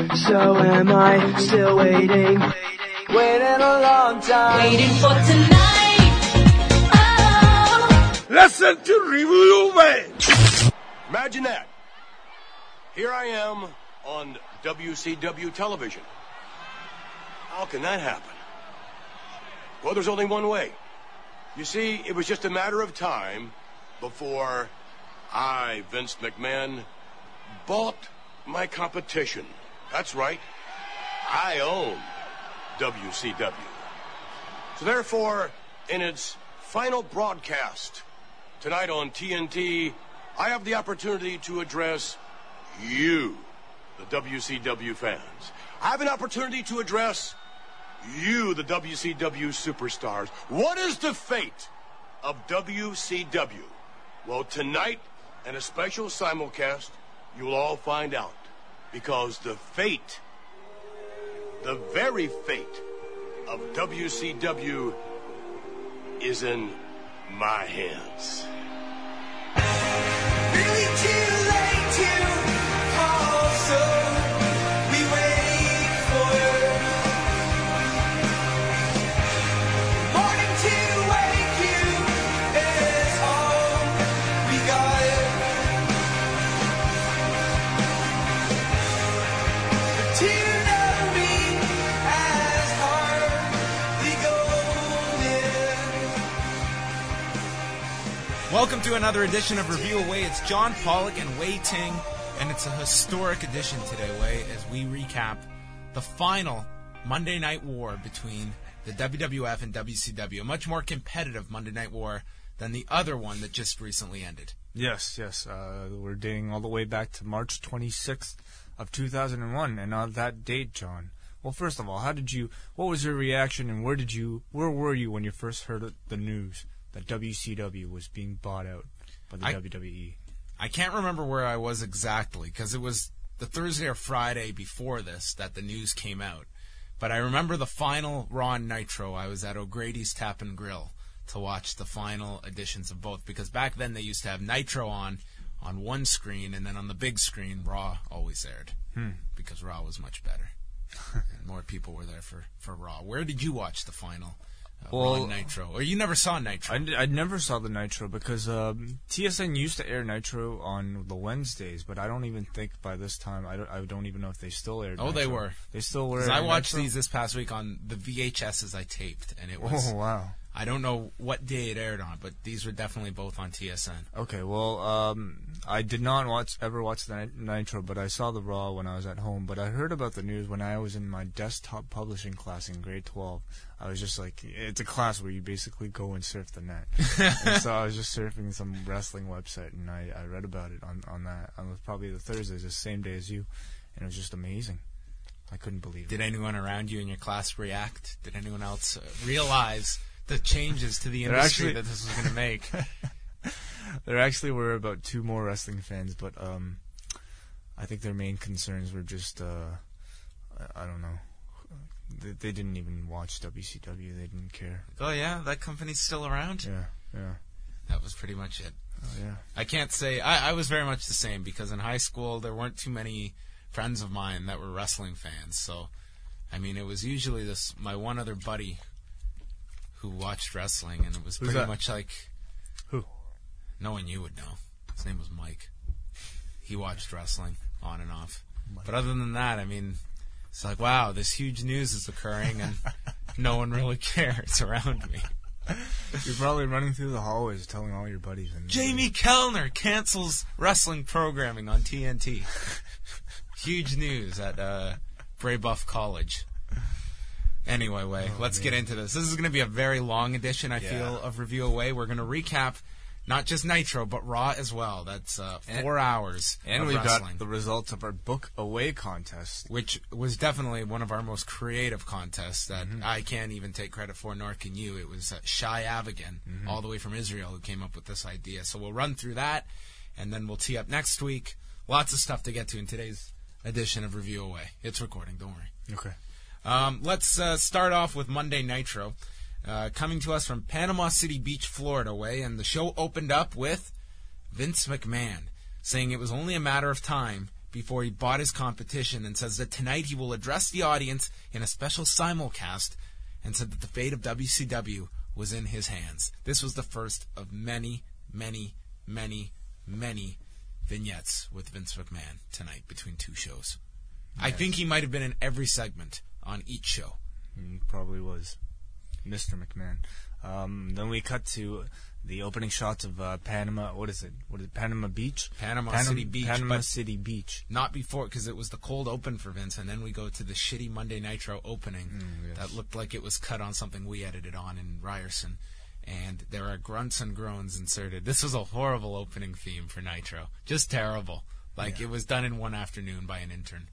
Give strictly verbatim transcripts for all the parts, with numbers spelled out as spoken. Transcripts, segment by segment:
so am I. Still waiting, waiting a long time, waiting for tonight. Oh. Listen to Review Away. Imagine that. Here I am on W C W television. How can that happen? Well, there's only one way. You see, it was just a matter of time before I, Vince McMahon, bought my competition. That's right. I own W C W. So therefore, in its final broadcast tonight on T N T, I have the opportunity to address you, the W C W fans. I have an opportunity to address you, the W C W superstars. What is the fate of W C W? Well, tonight, in a special simulcast, you will all find out. Because the fate, the very fate of W C W is in my hands. Really too late to call, so we wait for morning to wake you is all we got. But to know me as hardly golden. Welcome to another edition of Review Away. It's John Pollock and Wei Ting, and it's a historic edition today, Wei, as we recap the final Monday Night War between the W W F and W C W. A much more competitive Monday Night War than the other one that just recently ended. Yes, yes. Uh, we're dating all the way back to March twenty-sixth of two thousand one, and on that date, John. Well, first of all, how did you? What was your reaction, and where did you? Where were you when you first heard the news that W C W was being bought out by the I, W W E? I can't remember where I was exactly, because it was the Thursday or Friday before this that the news came out. But I remember the final Raw and Nitro. I was at O'Grady's Tap and Grill to watch the final editions of both, because back then they used to have Nitro on on one screen, and then on the big screen, Raw always aired, hmm. because Raw was much better. And more people were there for, for Raw. Where did you watch the final uh, well, Raw and Nitro? Or you never saw Nitro? I, I never saw the Nitro because um, T S N used to air Nitro on the Wednesdays, but I don't even think by this time, I don't, I don't even know if they still aired Oh, Nitro. they were. They still were. I watched Nitro? these this past week on the V H Ses I taped, and it was... Oh, wow. I don't know what day it aired on, but these were definitely both on T S N. Okay, well, um, I did not watch ever watch the Nitro, but I saw the Raw when I was at home. But I heard about the news when I was in my desktop publishing class in grade twelve. I was just like, it's a class where you basically go and surf the net. And so I was just surfing some wrestling website, and I, I read about it on, on that. On probably the Thursday, the same day as you, and it was just amazing. I couldn't believe it. Did anyone around you in your class react? Did anyone else uh, realize the changes to the industry actually, that this was going to make? There actually were about two more wrestling fans, but um, I think their main concerns were just, uh, I, I don't know, they, they didn't even watch W C W. They didn't care. Oh, yeah? That company's still around? Yeah, yeah. That was pretty much it. Oh, yeah. I can't say, I, I was very much the same, because in high school there weren't too many friends of mine that were wrestling fans, so, I mean, it was usually this, my one other buddy who watched wrestling, and it was Who's pretty that? much like... Who? No one you would know. His name was Mike. He watched wrestling on and off. Mike. But other than that, I mean, it's like, wow, this huge news is occurring, and no one really cares around me. You're probably running through the hallways telling all your buddies. And Jamie Kellner cancels wrestling programming on T N T. Huge news at uh, Braybuff College. Anyway, Way, oh, let's man. get into this. This is going to be a very long edition, I yeah. feel, of Review Away. We're going to recap not just Nitro, but Raw as well. That's uh, four and, hours And of we've wrestling. got the results of our Book Away contest. Which was definitely one of our most creative contests that mm-hmm. I can't even take credit for, nor can you. It was uh, Shai Avigan, mm-hmm. all the way from Israel, who came up with this idea. So we'll run through that, and then we'll tee up next week. Lots of stuff to get to in today's edition of Review Away. It's recording, don't worry. Okay. Um, let's uh, start off with Monday Nitro, uh, coming to us from Panama City Beach, Florida, Way, and the show opened up with Vince McMahon saying it was only a matter of time before he bought his competition and says that tonight he will address the audience in a special simulcast and said that the fate of W C W was in his hands. This was the first of many, many, many, many vignettes with Vince McMahon tonight between two shows. Yes. I think he might have been in every segment on each show. He probably was. Mister McMahon. Um, then we cut to the opening shots of uh, Panama. What is it? What is it? Panama Beach? Panama Panama City Beach. Panama but City Beach. Not before, because it was the cold open for Vince, and then we go to the shitty Monday Nitro opening Mm, yes. that looked like it was cut on something we edited on in Ryerson. And there are grunts and groans inserted. This was a horrible opening theme for Nitro. Just terrible. Like, Yeah. it was done in one afternoon by an intern.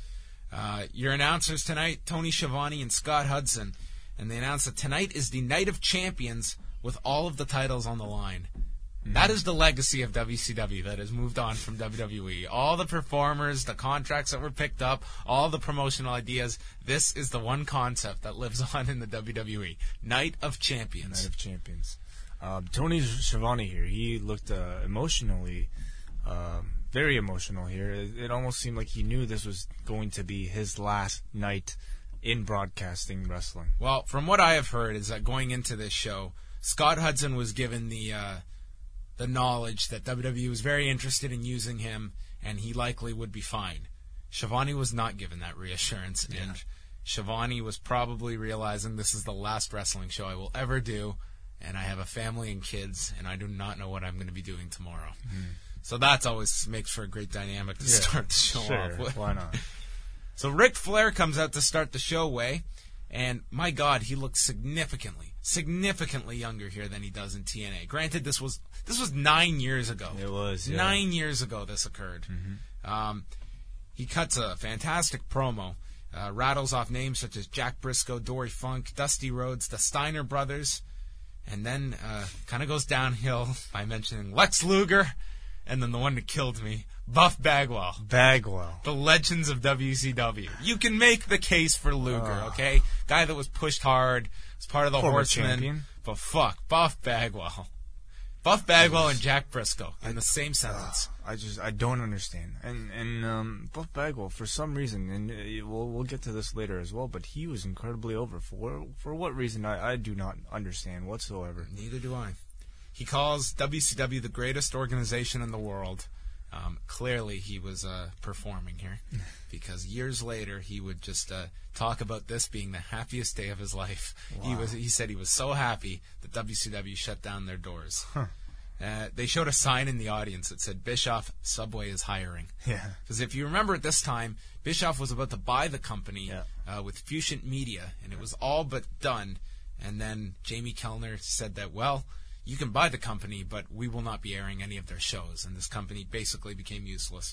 Uh, your announcers tonight, Tony Schiavone and Scott Hudson. And they announced that tonight is the Night of Champions with all of the titles on the line. Mm-hmm. That is the legacy of W C W that has moved on from W W E. All the performers, the contracts that were picked up, all the promotional ideas. This is the one concept that lives on in the W W E. Night of Champions. Night of Champions. Um, Tony Schiavone here, he looked uh, emotionally, um, very emotional here. It, it almost seemed like he knew this was going to be his last night in broadcasting wrestling. Well, from what I have heard is that going into this show, Scott Hudson was given the uh, the knowledge that W W E was very interested in using him, and he likely would be fine. Schiavone was not given that reassurance, Yeah. and Schiavone was probably realizing this is the last wrestling show I will ever do, and I have a family and kids, and I do not know what I'm going to be doing tomorrow. Mm. So that's always makes for a great dynamic to Yeah, start the show sure, off with. Why not? So Ric Flair comes out to start the show, Way, and my God, he looks significantly, significantly younger here than he does in T N A. Granted, this was this was nine years ago. It was, yeah. Nine years ago this occurred. Mm-hmm. Um, he cuts a fantastic promo, uh, rattles off names such as Jack Briscoe, Dory Funk, Dusty Rhodes, the Steiner Brothers, and then uh, kind of goes downhill by mentioning Lex Luger, and then the one that killed me, Buff Bagwell. Bagwell. The legends of W C W. You can make the case for Luger, Oh. okay? Guy that was pushed hard, was part of the Former Horsemen. champion. But fuck, Buff Bagwell. Buff Bagwell and Jack Briscoe in the same sentence. I just I don't understand. And and um, Buff Bagwell, for some reason, and uh, we'll we'll get to this later as well, but he was incredibly over. For for what reason, I, I do not understand whatsoever. Neither do I. He calls W C W the greatest organization in the world. Um, clearly, he was uh, performing here, because years later he would just uh, talk about this being the happiest day of his life. He Wow. was. He said he was so happy that W C W shut down their doors. Huh. Uh, they showed a sign in the audience that said, "Bischoff, Subway is hiring." Yeah. Because if you remember at this time, Bischoff was about to buy the company Yeah. uh, with Fusion Media, and it was all but done. And then Jamie Kellner said that, well, you can buy the company, but we will not be airing any of their shows. And this company basically became useless.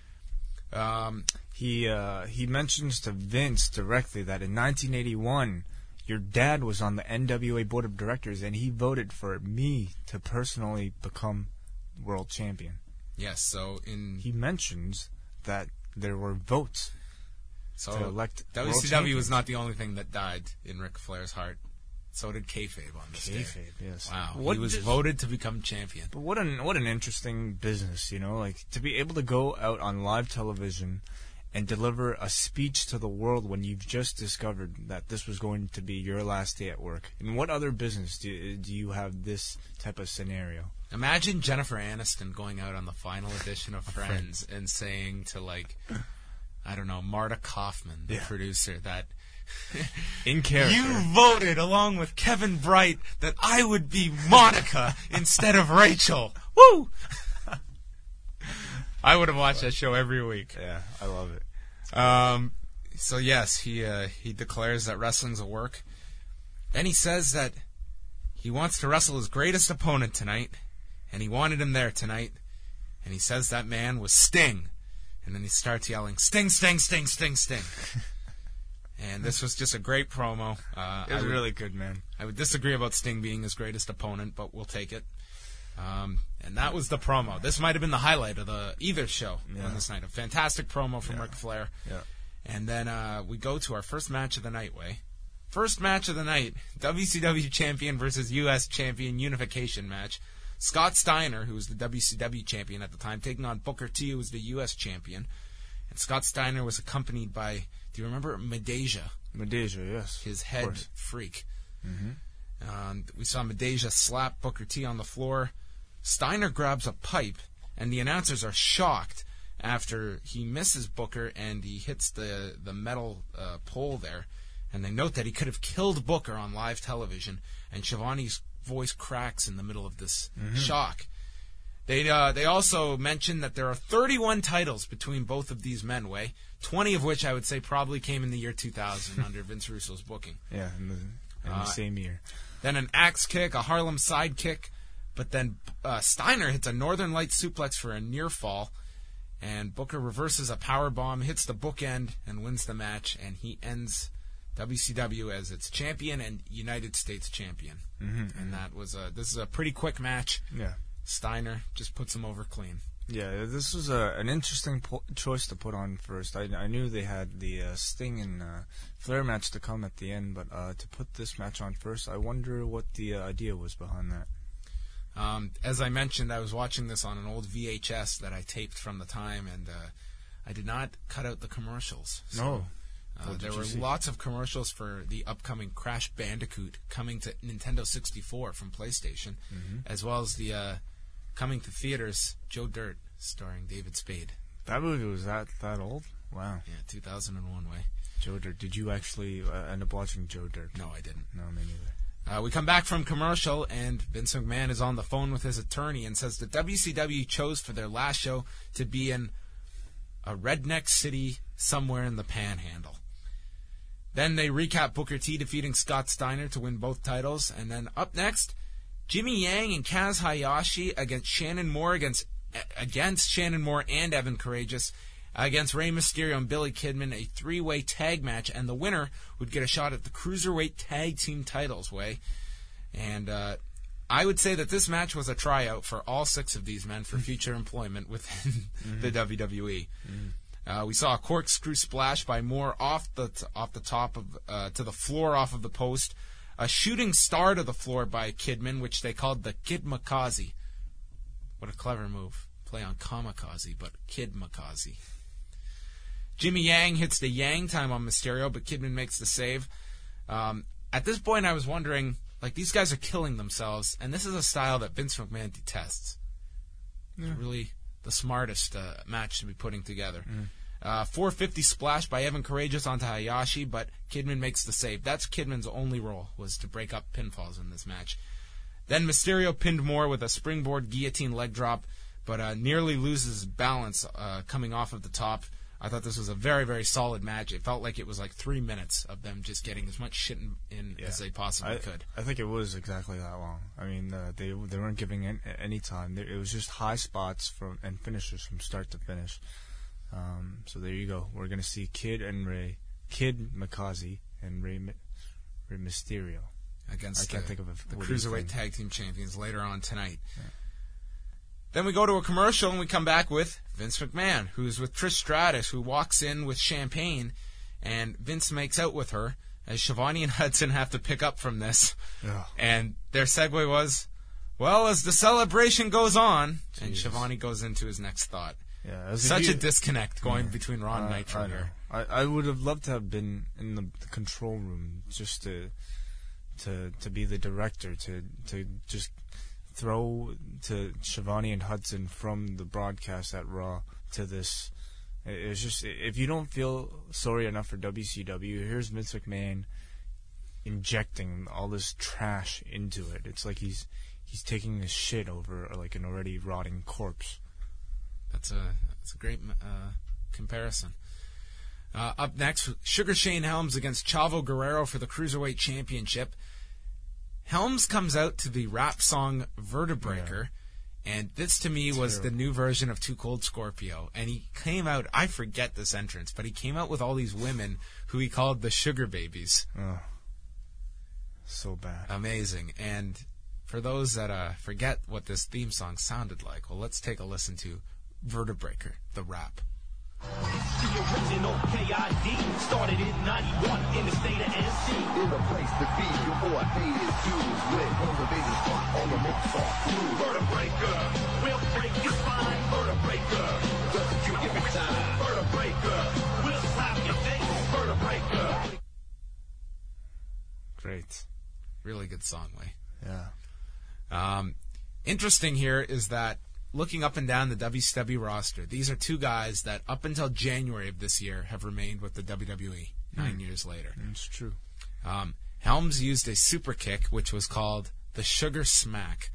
Um, He uh, he mentions to Vince directly that in nineteen eighty-one, your dad was on the N W A board of directors, and he voted for me to personally become world champion. yes, so in He mentions that there were votes so to elect W C W world was champions. not the only thing that died in Ric Flair's heart. So did kayfabe on this day. Kayfabe, yes. Wow, What he was just- voted to become champion. But what an what an interesting business, you know, like to be able to go out on live television and deliver a speech to the world when you've just discovered that this was going to be your last day at work. In what other business do do you have this type of scenario? Imagine Jennifer Aniston going out on the final edition of Friends and saying to, like, I don't know, Marta Kaufman, the Yeah. producer, that In character. you voted along with Kevin Bright that I would be Monica instead of Rachel. Woo! I would have watched that show every week. Yeah, I love it. Um, so yes, he uh, he declares that wrestling's a work. Then he says that he wants to wrestle his greatest opponent tonight, and he wanted him there tonight. And he says that man was Sting. And then he starts yelling, Sting, Sting, Sting, Sting, Sting. And this was just a great promo. Uh, It was I would, really good, man. I would disagree about Sting being his greatest opponent, but we'll take it. Um, and that was the promo. This might have been the highlight of the either show Yeah. on this night. A fantastic promo from Yeah. Ric Flair. Yeah. And then uh, we go to our first match of the night, Way. First match of the night, W C W Champion versus U S Champion unification match. Scott Steiner, who was the W C W Champion at the time, taking on Booker T, who was the U S Champion. And Scott Steiner was accompanied by, do you remember Medeja? Medeja, yes. His head freak. Mm-hmm. Um, we saw Medeja slap Booker T on the floor. Steiner grabs a pipe, and the announcers are shocked after he misses Booker and he hits the, the metal uh, pole there. And they note that he could have killed Booker on live television, and Schiavone's voice cracks in the middle of this mm-hmm. shock. They uh, they also mentioned that there are thirty-one titles between both of these men, Way, twenty of which I would say probably came in the year two thousand under Vince Russo's booking. Yeah, in the, in the uh, same year. Then an axe kick, a Harlem side kick, but then uh, Steiner hits a Northern Lights suplex for a near fall, and Booker reverses a power bomb, hits the bookend, and wins the match, and he ends W C W as its champion and United States champion. Mm-hmm, and that was a this is a pretty quick match. Yeah. Steiner just puts him over clean. Yeah, this was a, an interesting po- choice to put on first. I, I knew they had the uh, Sting and uh, Flair match to come at the end, but uh, to put this match on first, I wonder what the uh, idea was behind that. Um, as I mentioned, I was watching this on an old V H S that I taped from the time, and uh, I did not cut out the commercials. So, no. Uh, there were see? lots of commercials for the upcoming Crash Bandicoot coming to Nintendo sixty-four from PlayStation, mm-hmm. as well as the uh, coming to theaters Joe Dirt starring David Spade. That movie was that that old? Wow. Yeah, two thousand one, Way. Joe Dirt. Did you actually uh, end up watching Joe Dirt? No, I didn't. No, me neither. Uh, we come back from commercial, and Vince McMahon is on the phone with his attorney and says the W C W chose for their last show to be in a redneck city somewhere in the Panhandle. Then they recap Booker T defeating Scott Steiner to win both titles. And then up next, Jimmy Yang and Kaz Hayashi against Shannon Moore against against Shannon Moore and Evan Courageous against Rey Mysterio and Billy Kidman, a three-way tag match. And the winner would get a shot at the Cruiserweight Tag Team titles, Way. And uh, I would say that this match was a tryout for all six of these men for future employment within mm-hmm. the W W E. Mm-hmm. Uh, we saw a corkscrew splash by Moore off the t- off the top of uh, to the floor off of the post. A shooting star to the floor by Kidman, which they called the Kidmakaze. What a clever move. Play on kamikaze, but Kidmakaze. Jimmy Yang hits the Yang time on Mysterio, but Kidman makes the save. Um, at this point, I was wondering, like, these guys are killing themselves, and this is a style that Vince McMahon detests. Yeah. It's really the smartest uh, match to be putting together. Mm. Uh, four fifty splash by Evan Courageous onto Hayashi, but Kidman makes the save. That's Kidman's only role, was to break up pinfalls in this match. Then Mysterio pinned Moore with a springboard guillotine leg drop, but uh, nearly loses balance uh, coming off of the top. I thought this was a very, very solid match. It felt like it was like three minutes of them just getting as much shit in, in yeah. as they possibly I, could. I think it was exactly that long. I mean, uh, they they weren't giving any, any time. It was just high spots from and finishes from start to finish. Um, so there you go. We're going to see Kid and Ray, Kid Makaze and Ray, Ray Mysterio. Against I can't the, think of a, the Cruiserweight Tag Team Champions later on tonight. Yeah. Then we go to a commercial, and we come back with Vince McMahon, who's with Trish Stratus, who walks in with champagne, and Vince makes out with her, as Schiavone and Hudson have to pick up from this. Yeah. And their segue was, well, as the celebration goes on, Jeez. and Schiavone goes into his next thought. Yeah, Such a, a disconnect going yeah, between Raw and uh, Nitro I here. I, I would have loved to have been in the, the control room just to to to be the director, to to just throw to Schiavone and Hudson from the broadcast at Raw to this. It's just, if you don't feel sorry enough for W C W, here's Vince McMahon injecting all this trash into it. It's like he's he's taking his shit over like an already rotting corpse. That's a that's a great uh, comparison. Uh, up next, Sugar Shane Helms against Chavo Guerrero for the Cruiserweight Championship. Helms comes out to the rap song Vertebreaker, yeah. and this to me was the new version of Too Cold Scorpio. And he came out, I forget this entrance, but he came out with all these women who he called the Sugar Babies. Oh, so bad. Amazing. And for those that uh, forget what this theme song sounded like, well, let's take a listen to Vertebreaker, the rap. The original K I D started in ninety-one in the state of N C. In the place to be, your boy hated dudes with motivated fun on the Mozart crew. Vertebreaker, we'll break your spine. Vertebreaker, just you give me time. Vertebreaker, Really good song, Way. Yeah. Um, interesting here is that looking up and down the W C W roster, these are two guys that up until January of this year have remained with the W W E nine Hmm. years later. It's true. Um, Helms used a super kick, which was called the Sugar Smack.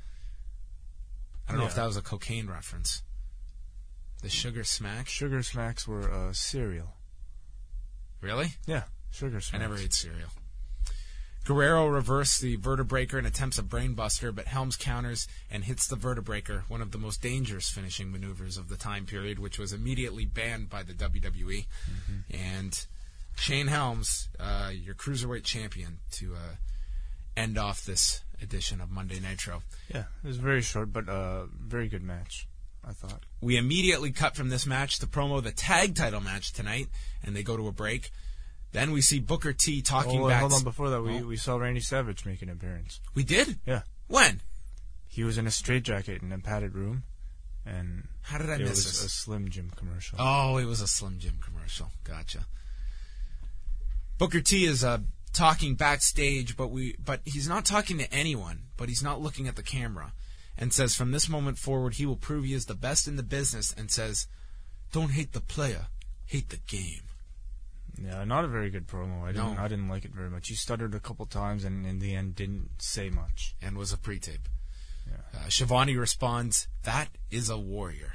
I don't know if Yeah. that was a cocaine reference. The Sugar Smack? Sugar Smacks were uh, cereal. Really? Yeah, Sugar Smacks. I never ate cereal. Guerrero reversed the vertebreaker and attempts a brainbuster, but Helms counters and hits the vertebreaker, one of the most dangerous finishing maneuvers of the time period, which was immediately banned by the W W E. Mm-hmm. And Shane Helms, uh, your cruiserweight champion, to uh, end off this edition of Monday Nitro. Yeah, it was very short, but uh, very good match, I thought. We immediately cut from this match to promo the tag title match tonight, and they go to a break. Then we see Booker T talking oh, wait, back. Hold on, before that, we, Oh. we saw Randy Savage make an appearance. We did? Yeah. When? He was in a straitjacket in a padded room, and How did I it miss was this? a Slim Jim commercial. Oh, it was a Slim Jim commercial. Gotcha. Booker T is uh, talking backstage, but we but he's not talking to anyone, but he's not looking at the camera, and says from this moment forward he will prove he is the best in the business, and says, don't hate the player, hate the game. Yeah, not a very good promo. I didn't. No. I didn't like it very much. He stuttered a couple times, and in the end, didn't say much. And was a pre-tape. Yeah. Uh, Shivani responds, that is a warrior.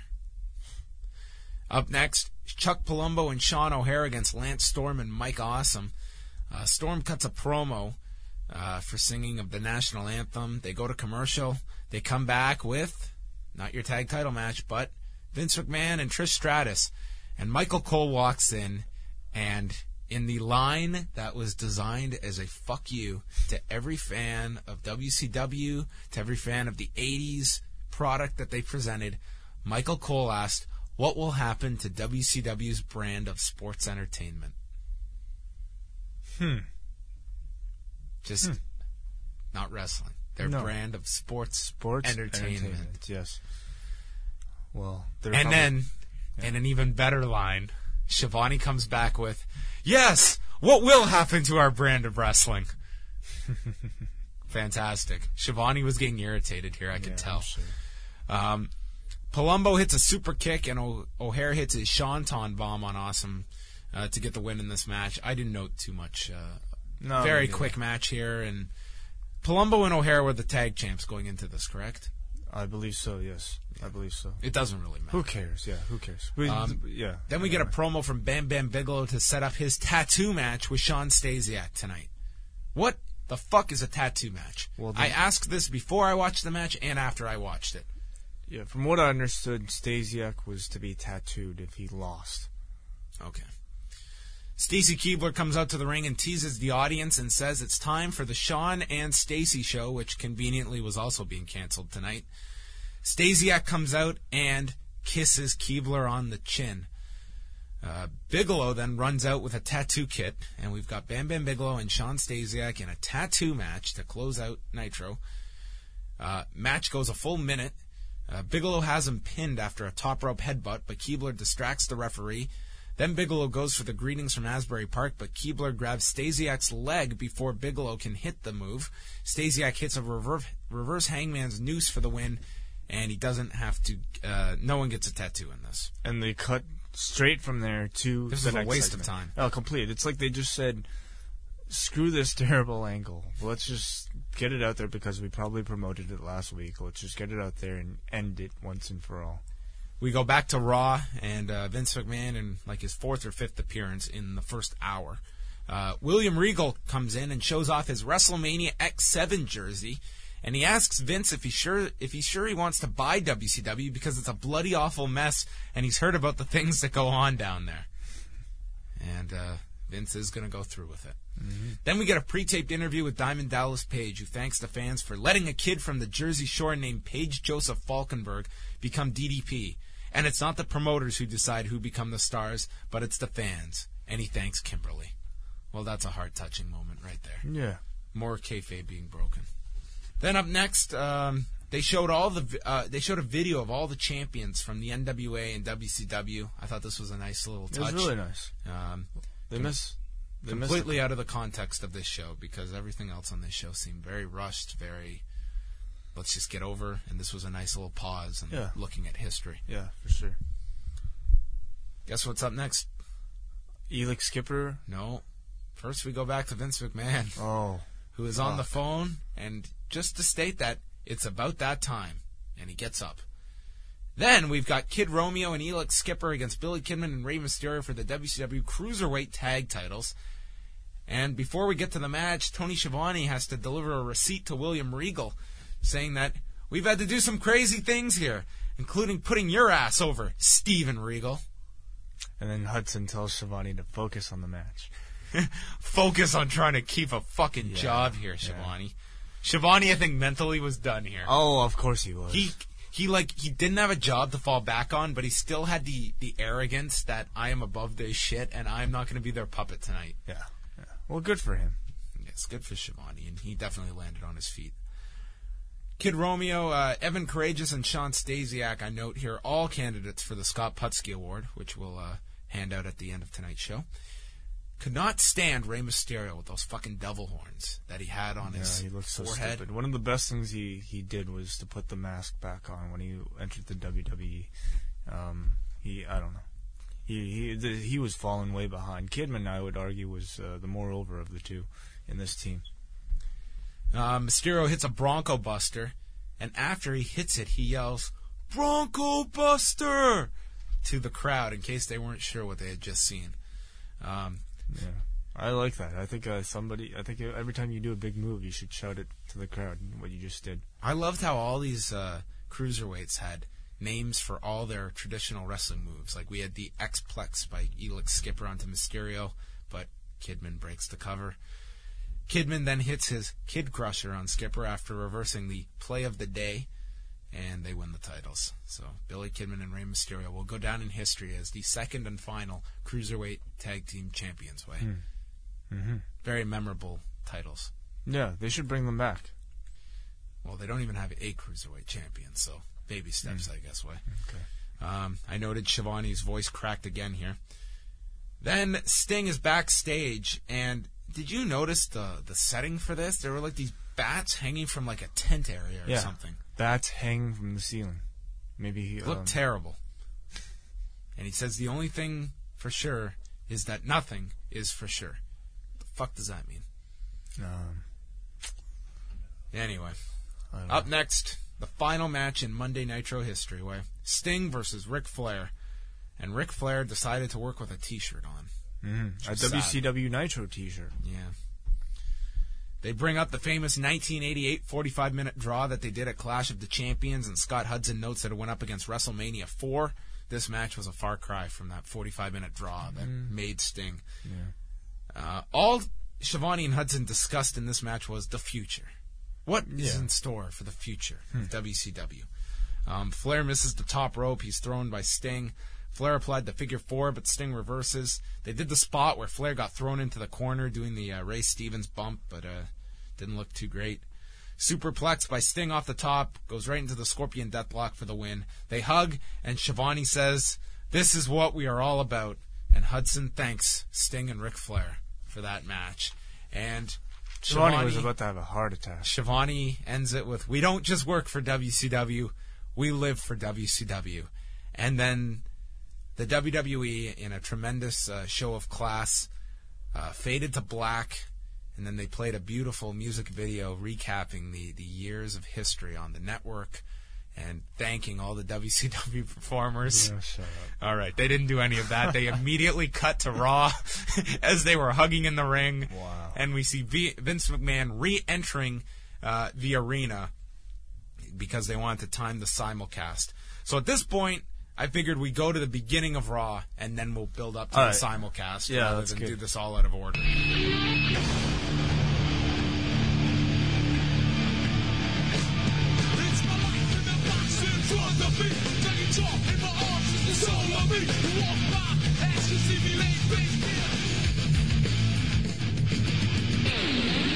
Up next, Chuck Palumbo and Sean O'Hare against Lance Storm and Mike Awesome. Uh, Storm cuts a promo uh, for singing of the national anthem. They go to commercial. They come back with, not your tag title match, but Vince McMahon and Trish Stratus. And Michael Cole walks in, and in the line that was designed as a fuck you to every fan of W C W, to every fan of the eighties product that they presented, Michael Cole asked, what will happen to W C W's brand of sports entertainment? Hmm. Just Hmm. not wrestling. Their No. brand of sports, Sports entertainment. Yes. Well, they're And probably- then, in an even better line, Shivani comes back with, yes, what will happen to our brand of wrestling? Fantastic. Shivani was getting irritated here, I could Yeah, tell. I'm sure. Um, Palumbo hits a super kick, and o- O'Hare hits a Shanton bomb on Awesome uh, to get the win in this match. I didn't note too much. Uh, No, very I get quick it. match here, and Palumbo and O'Hare were the tag champs going into this, correct? I believe so. Yes, I believe so. It doesn't really matter. Who cares? Yeah, who cares? We, Um, yeah. Then we get a promo from Bam Bam Bigelow to set up his tattoo match with Sean Stasiak tonight. What the fuck is a tattoo match? Well, I the- asked this before I watched the match and after I watched it. Yeah, from what I understood, Stasiak was to be tattooed if he lost. Okay. Stacy Keibler comes out to the ring and teases the audience and says it's time for the Sean and Stacy show, which conveniently was also being canceled tonight. Stasiak comes out and kisses Keibler on the chin. Uh, Bigelow then runs out with a tattoo kit, and we've got Bam Bam Bigelow and Sean Stasiak in a tattoo match to close out Nitro. Uh, match goes a full minute. Uh, Bigelow has him pinned after a top rope headbutt, but Keibler distracts the referee. Then Bigelow goes for the greetings from Asbury Park, but Keibler grabs Stasiak's leg before Bigelow can hit the move. Stasiak hits a reverse, reverse hangman's noose for the win, and he doesn't have to, uh, no one gets a tattoo in this. And they cut straight from there to This the was a next waste segment. of time. Oh, complete. It's like they just said, screw this terrible angle. Let's just get it out there because we probably promoted it last week. Let's just get it out there and end it once and for all. We go back to Raw, and uh, Vince McMahon in like his fourth or fifth appearance in the first hour. Uh, William Regal comes in and shows off his WrestleMania X seven jersey, and he asks Vince if he's sure if he's sure he wants to buy W C W because it's a bloody awful mess, and he's heard about the things that go on down there. And uh, Vince is going to go through with it. Mm-hmm. Then we get a pre-taped interview with Diamond Dallas Page, who thanks the fans for letting a kid from the Jersey Shore named Paige Joseph Falkenberg become D D P. And it's not the promoters who decide who become the stars, but it's the fans. And he thanks Kimberly. Well, that's a heart-touching moment right there. Yeah. More kayfabe being broken. Then up next, um, they showed all the uh, they showed a video of all the champions from the N W A and W C W. I thought this was a nice little It touch. was really nice. Um, They miss They missed completely out of the context of this show, because everything else on this show seemed very rushed, very, let's just get over, and this was a nice little pause and Yeah. looking at history. Yeah, for sure. Guess what's up next? Elix Skipper. No. First we go back to Vince McMahon, Oh. who is on the fuck. phone, and just to state that it's about that time, and he gets up. Then we've got Kid Romeo and Elix Skipper against Billy Kidman and Rey Mysterio for the W C W Cruiserweight Tag Titles. And before we get to the match, Tony Schiavone has to deliver a receipt to William Regal, saying that we've had to do some crazy things here, including putting your ass over, Steven Regal. And then Hudson tells Schiavone to focus on the match. Focus on trying to keep a fucking Yeah, job here, yeah. Schiavone. Schiavone, I think, mentally was done here. Oh, of course he was. He he like he didn't have a job to fall back on, but he still had the, the arrogance that I am above this shit and I'm not going to be their puppet tonight. Yeah, yeah. Well, good for him. It's good for Schiavone, and he definitely landed on his feet. Kid Romeo, uh, Evan Courageous, and Sean Stasiak, I note here, all candidates for the Scott Putski Award, which we'll uh, hand out at the end of tonight's show, could not stand Rey Mysterio with those fucking devil horns that he had on Yeah, his he looked so forehead. stupid. One of the best things he, he did was to put the mask back on when he entered the W W E. Um, he, I don't know. He he the, he was falling way behind. Kidman, I would argue, was uh, the more over of the two in this team. Uh, Mysterio hits a Bronco Buster, and after he hits it, he yells, "Bronco Buster!" to the crowd, in case they weren't sure what they had just seen. Um, Yeah, I like that. I think uh, somebody. I think every time you do a big move, you should shout it to the crowd. What you just did. I loved how all these uh, cruiserweights had names for all their traditional wrestling moves. Like we had the X-Plex by Elix Skipper onto Mysterio, but Kidman breaks the cover. Kidman then hits his Kid Crusher on Skipper after reversing the play of the day, and they win the titles. So Billy Kidman and Rey Mysterio will go down in history as the second and final Cruiserweight Tag Team Champions. Way. Hmm. Mm-hmm. Very memorable titles. Yeah, they should bring them back. Well, they don't even have a Cruiserweight champion, so baby steps, Mm. I guess, way. Okay. Um, I noted Schiavone's voice cracked again here. Then Sting is backstage, and did you notice the the setting for this? There were like these bats hanging from like a tent area or Yeah. something. Bats hang from the ceiling. Maybe he It looked um, terrible. And he says the only thing for sure is that nothing is for sure. What the fuck does that mean? Um, Anyway, I don't up know. next, the final match in Monday Nitro history, way Sting versus Ric Flair. And Ric Flair decided to work with a t-shirt on. Mm-hmm. A was W sad. C W Nitro T-shirt. Yeah. They bring up the famous nineteen eighty-eight forty-five minute draw that they did at Clash of the Champions, and Scott Hudson notes that it went up against WrestleMania four. This match was a far cry from that forty-five minute draw that made Sting. Yeah. Uh, all Schiavone and Hudson discussed in this match was the future. What is Yeah. in store for the future of W C W? Um, Flair misses the top rope. He's thrown by Sting. Flair applied the figure four, but Sting reverses. They did the spot where Flair got thrown into the corner doing the uh, Ray Stevens bump, but uh, didn't look too great. Superplex by Sting off the top, goes right into the Scorpion Deathlock for the win. They hug, and Schiavone says, "This is what we are all about." And Hudson thanks Sting and Ric Flair for that match. And Schiavone was about to have a heart attack. Schiavone ends it with, "We don't just work for W C W, we live for W C W." And then the W W E, in a tremendous uh, show of class, uh, faded to black, and then they played a beautiful music video recapping the, the years of history on the network and thanking all the W C W performers. Yeah, shut up. All right, they didn't do any of that. They immediately cut to Raw as they were hugging in the ring. Wow. And we see v- Vince McMahon re-entering uh, the arena because they wanted to time the simulcast. So at this point, I figured we go to the beginning of Raw and then we'll build up to All the right. simulcast Yeah, rather that's than good. do this all out of order. It's my life in the boxing, draws the beat. Take it off in my arms, it's the soul of me. You walk by, as you see me lay face here.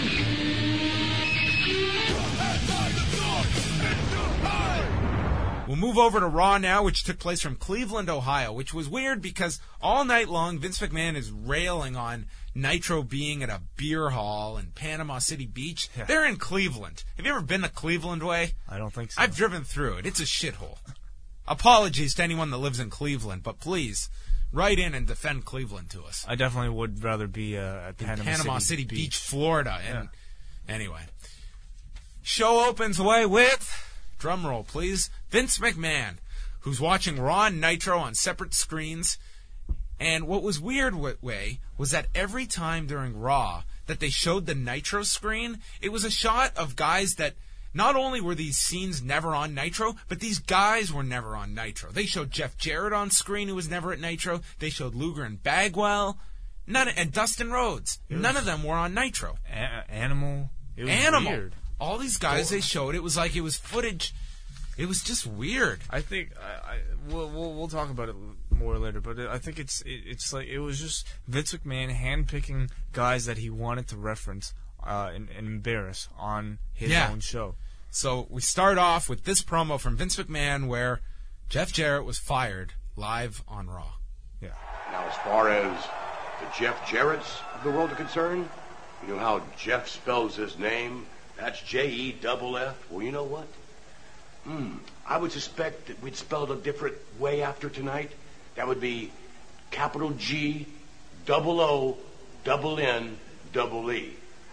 We'll We'll move over to Raw now, which took place from Cleveland, Ohio, which was weird because all night long Vince McMahon is railing on Nitro being at a beer hall in Panama City Beach. Yeah. They're in Cleveland. Have you ever been to Cleveland Way? I don't think so. I've driven through it. It's a shithole. Apologies to anyone that lives in Cleveland, but please, write in and defend Cleveland to us. I definitely would rather be uh, at Panama, Panama City, City Beach. Beach, Florida. And Yeah. anyway, show opens away with, drum roll please, Vince McMahon, who's watching Raw and Nitro on separate screens. And what was weird way was that every time during Raw that they showed the Nitro screen, it was a shot of guys that not only were these scenes never on Nitro, but these guys were never on Nitro. They showed Jeff Jarrett on screen, who was never at Nitro. They showed Luger and Bagwell, none and Dustin Rhodes. None of them were on Nitro. A- Animal. It was Animal. weird. All these guys they showed, it was like it was footage. It was just weird. I think I, I we'll, we'll we'll talk about it more later, but I think it's it, it's like it was just Vince McMahon handpicking guys that he wanted to reference uh, and, and embarrass on his Yeah. own show. So we start off with this promo from Vince McMahon where Jeff Jarrett was fired live on Raw. Yeah. Now, as far as the Jeff Jarretts of the world are concerned, you know how Jeff spells his name? That's J E F F. Well, you know what? Hmm. I would suspect that we'd spell it a different way after tonight. That would be capital G, double O, double N, double E.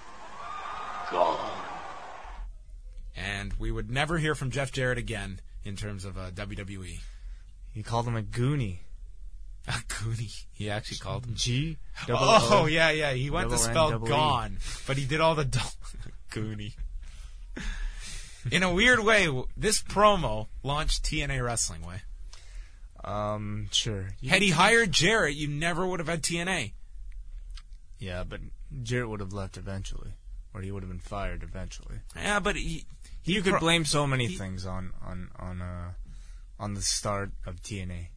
Gone. And we would never hear from Jeff Jarrett again in terms of uh, W W E. He called him a goonie. A goonie. He actually called him. G. double Oh, O, yeah, yeah. He went to double N, spell double E. gone, but he did all the... Do- goonie. In a weird way, this promo launched T N A Wrestling, way. Um, sure. Had he hired Jarrett, you never would have had T N A. Yeah, but Jarrett would have left eventually, or he would have been fired eventually. Yeah, but he... he You could pro- blame so many he- things on on on uh on the start of T N A.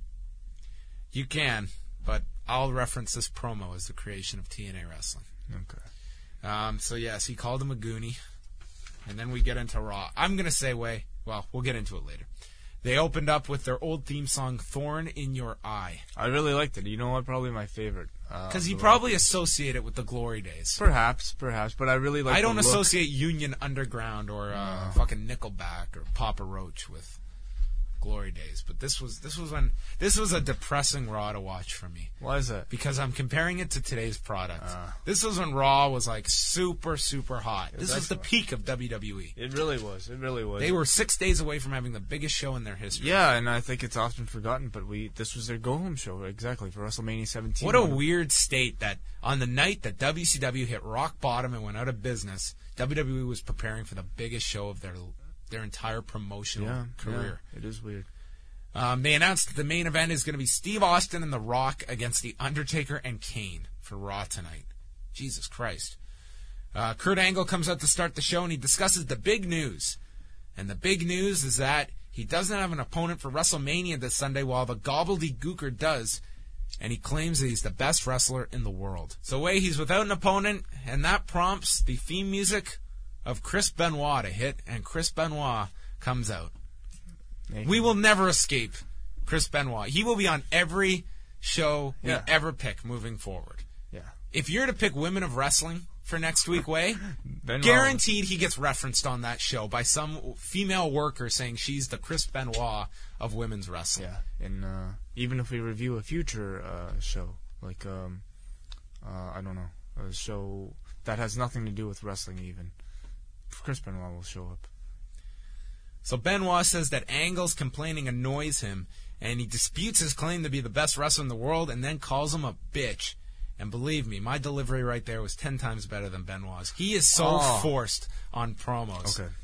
You can, but I'll reference this promo as the creation of T N A Wrestling. Okay. Um, so, yes, he called him a goonie. And then we get into Raw. I'm going to say, way, well, we'll get into it later. They opened up with their old theme song, Thorn in Your Eye. I really liked it. You know what? Probably my favorite. Because uh, you the probably Rock. associate it with the glory days. Perhaps, perhaps, but I really like. I don't the look. associate Union Underground or uh, fucking Nickelback or Papa Roach with glory days. But this was this was when this was a depressing Raw to watch for me. Why is that? Because I'm comparing it to today's product. Uh. This was when Raw was like super, super hot. was This was the excellent. peak of W W E. It really was. It really was. They were six days away from having the biggest show in their history. Yeah, and I think it's often forgotten, but we this was their go-home show exactly for WrestleMania seventeen. What a When- weird state that on the night that W C W hit rock bottom and went out of business, W W E was preparing for the biggest show of their their entire promotional yeah, career. Yeah, it is weird. Um, they announced that the main event is going to be Steve Austin and The Rock against The Undertaker and Kane for Raw tonight. Jesus Christ. Uh, Kurt Angle comes out to start the show and he discusses the big news. And the big news is that he doesn't have an opponent for WrestleMania this Sunday while the gobbledygooker does. And he claims that he's the best wrestler in the world. So, way he's without an opponent, and that prompts the theme music of Chris Benoit to hit, and Chris Benoit comes out. We will never escape Chris Benoit. He will be on every show we Yeah. ever pick moving forward. Yeah. If you're to pick Women of Wrestling for next week, Way, Benoit. guaranteed he gets referenced on that show by some female worker saying she's the Chris Benoit of women's wrestling. Yeah, and uh, even if we review a future uh, show, like um, uh, I don't know, a show that has nothing to do with wrestling, even Chris Benoit will show up. So Benoit says that Angle's complaining annoys him, and he disputes his claim to be the best wrestler in the world, and then calls him a bitch. And believe me, my delivery right there was ten times better than Benoit's. He is so Oh. forced on promos. Okay.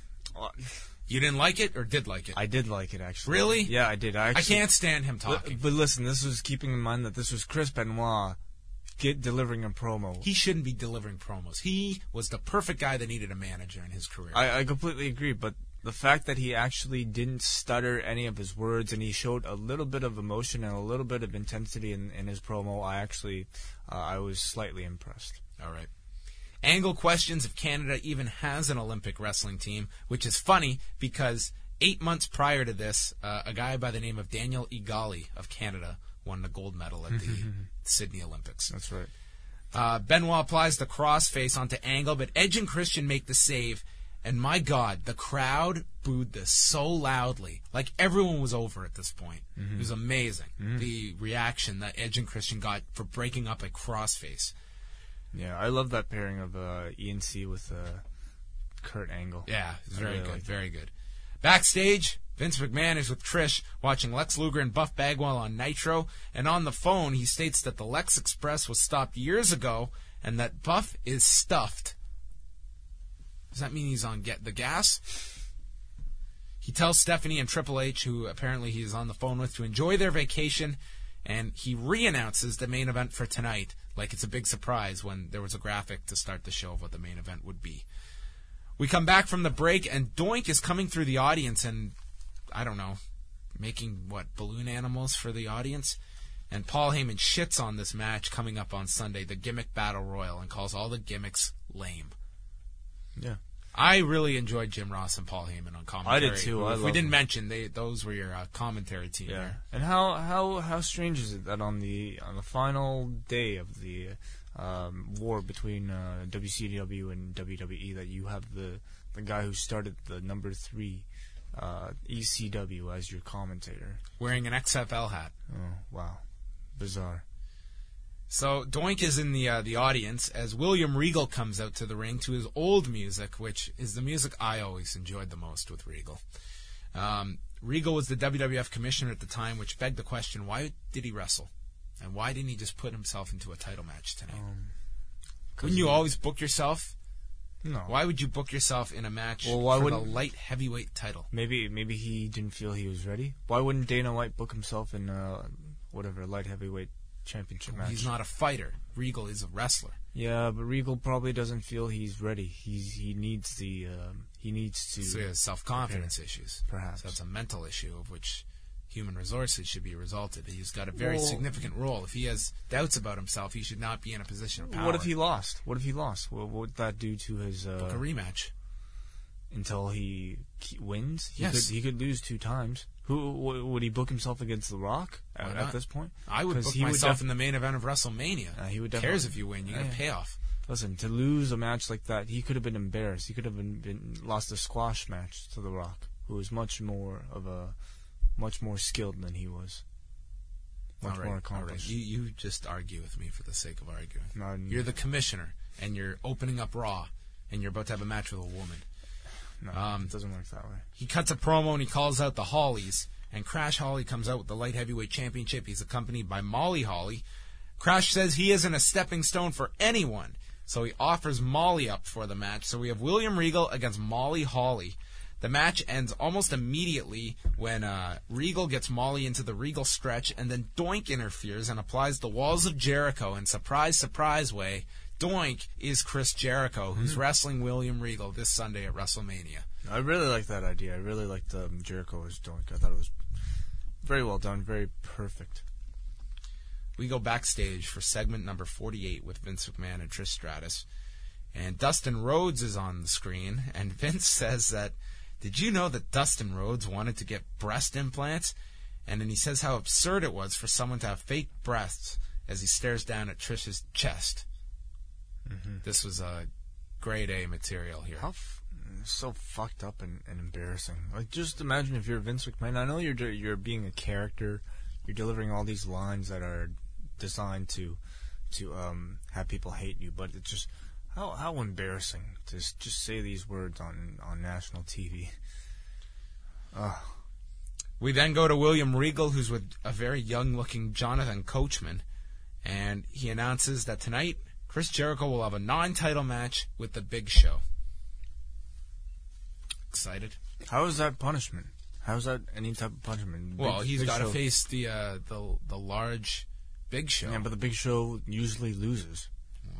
You didn't like it or did like it? I did like it, actually. Really? Yeah, I did. I, actually, I can't stand him But, talking. but listen, this was keeping in mind that this was Chris Benoit get delivering a promo. He shouldn't be delivering promos. He was the perfect guy that needed a manager in his career. I, I completely agree, but the fact that he actually didn't stutter any of his words and he showed a little bit of emotion and a little bit of intensity in, in his promo, I actually, uh, I was slightly impressed. All right. Angle questions if Canada even has an Olympic wrestling team, which is funny because eight months prior to this, uh, a guy by the name of Daniel Igali of Canada won the gold medal at the Sydney Olympics. That's right. Uh, Benoit applies the crossface onto Angle, but Edge and Christian make the save. And my God, the crowd booed this so loudly. Like everyone was over at this point. Mm-hmm. It was amazing. Mm-hmm. The reaction that Edge and Christian got for breaking up a crossface. Yeah, I love that pairing of uh, E N C with uh, Kurt Angle. Yeah, it was I very really good, liked it. very good. Backstage, Vince McMahon is with Trish watching Lex Luger and Buff Bagwell on Nitro, and on the phone he states that the Lex Express was stopped years ago and that Buff is stuffed. Does that mean he's on get the gas? He tells Stephanie and Triple H, who apparently he is on the phone with, to enjoy their vacation, and he re-announces the main event for tonight, like it's a big surprise when there was a graphic to start the show of what the main event would be. We come back from the break, and Doink is coming through the audience and, I don't know, making, what, balloon animals for the audience? And Paul Heyman shits on this match coming up on Sunday, the Gimmick Battle Royal, and calls all the gimmicks lame. Yeah. I really enjoyed Jim Ross and Paul Heyman on commentary. I did too. I If we love didn't them. mention, they those were your uh, commentary team Yeah. there. And how, how how strange is it that on the on the final day of the um, war between uh, W C W and W W E that you have the the guy who started the number three uh, E C W as your commentator? Wearing an X F L hat. Oh wow, bizarre. So Doink is in the uh, the audience as William Regal comes out to the ring to his old music, which is the music I always enjoyed the most with Regal. Um, Regal was the W W F commissioner at the time, which begged the question, why did he wrestle? And why didn't he just put himself into a title match tonight? Um, Wouldn't you always book yourself? No. Why would you book yourself in a match Well, why for the wouldn't- light heavyweight title? Maybe maybe he didn't feel he was ready. Why wouldn't Dana White book himself in uh, whatever light heavyweight championship match? He's not a fighter. Regal is a wrestler. Yeah, but Regal probably doesn't feel he's ready. He's he needs the um, he needs to. So he has self-confidence issues. Perhaps. So that's a mental issue of which human resources should be resulted. He's got a very Well- significant role. If he has doubts about himself, he should not be in a position of power. What if he lost? What if he lost? What, what would that do to his uh, book a rematch? until he ke- wins? He Yes. could, he could lose two times. Who w- would he book himself against The Rock Why at, not? at this point? I would 'Cause book he would myself def- in the main event of WrestleMania. Uh, he would Who cares definitely- if you win? You Yeah, get a yeah. payoff. Listen, to lose a match like that, he could have been embarrassed. He could have been, been lost a squash match to The Rock, who was much more of a much more skilled than he was. Much All right, more all right. accomplished. You, you just argue with me for the sake of arguing. No, You're the commissioner, and you're opening up Raw, and you're about to have a match with a woman. no, um, it doesn't work that way. He cuts a promo and he calls out the Hollies, and Crash Holly comes out with the light heavyweight championship. He's accompanied by Molly Holly. Crash says he isn't a stepping stone for anyone, so he offers Molly up for the match. So we have William Regal against Molly Holly. The match ends almost immediately when uh, Regal gets Molly into the Regal stretch, and then Doink interferes and applies the Walls of Jericho in surprise, surprise way. Doink is Chris Jericho, who's Mm-hmm. wrestling William Regal this Sunday at WrestleMania. I really like that idea. I really liked um, Jericho as Doink. I thought it was very well done, very perfect. We go backstage for segment number forty-eight with Vince McMahon and Trish Stratus. And Dustin Rhodes is on the screen, and Vince says that, did you know that Dustin Rhodes wanted to get breast implants? And then he says how absurd it was for someone to have fake breasts as he stares down at Trish's chest. Mm-hmm. This was a grade A material here. How f- so fucked up and, and embarrassing. Like, just imagine if you're Vince McMahon. I know you're de- you're being a character. You're delivering all these lines that are designed to to um, have people hate you, but it's just how how embarrassing to s- just say these words on on national T V. Ugh. We then go to William Regal, who's with a very young-looking Jonathan Coachman, and he announces that tonight Chris Jericho will have a non-title match with The Big Show. Excited? How is that punishment? How is that any type of punishment? Big- Well, he's Big got to Show- face the uh, the the large Big Show. Yeah, but the Big Show usually loses.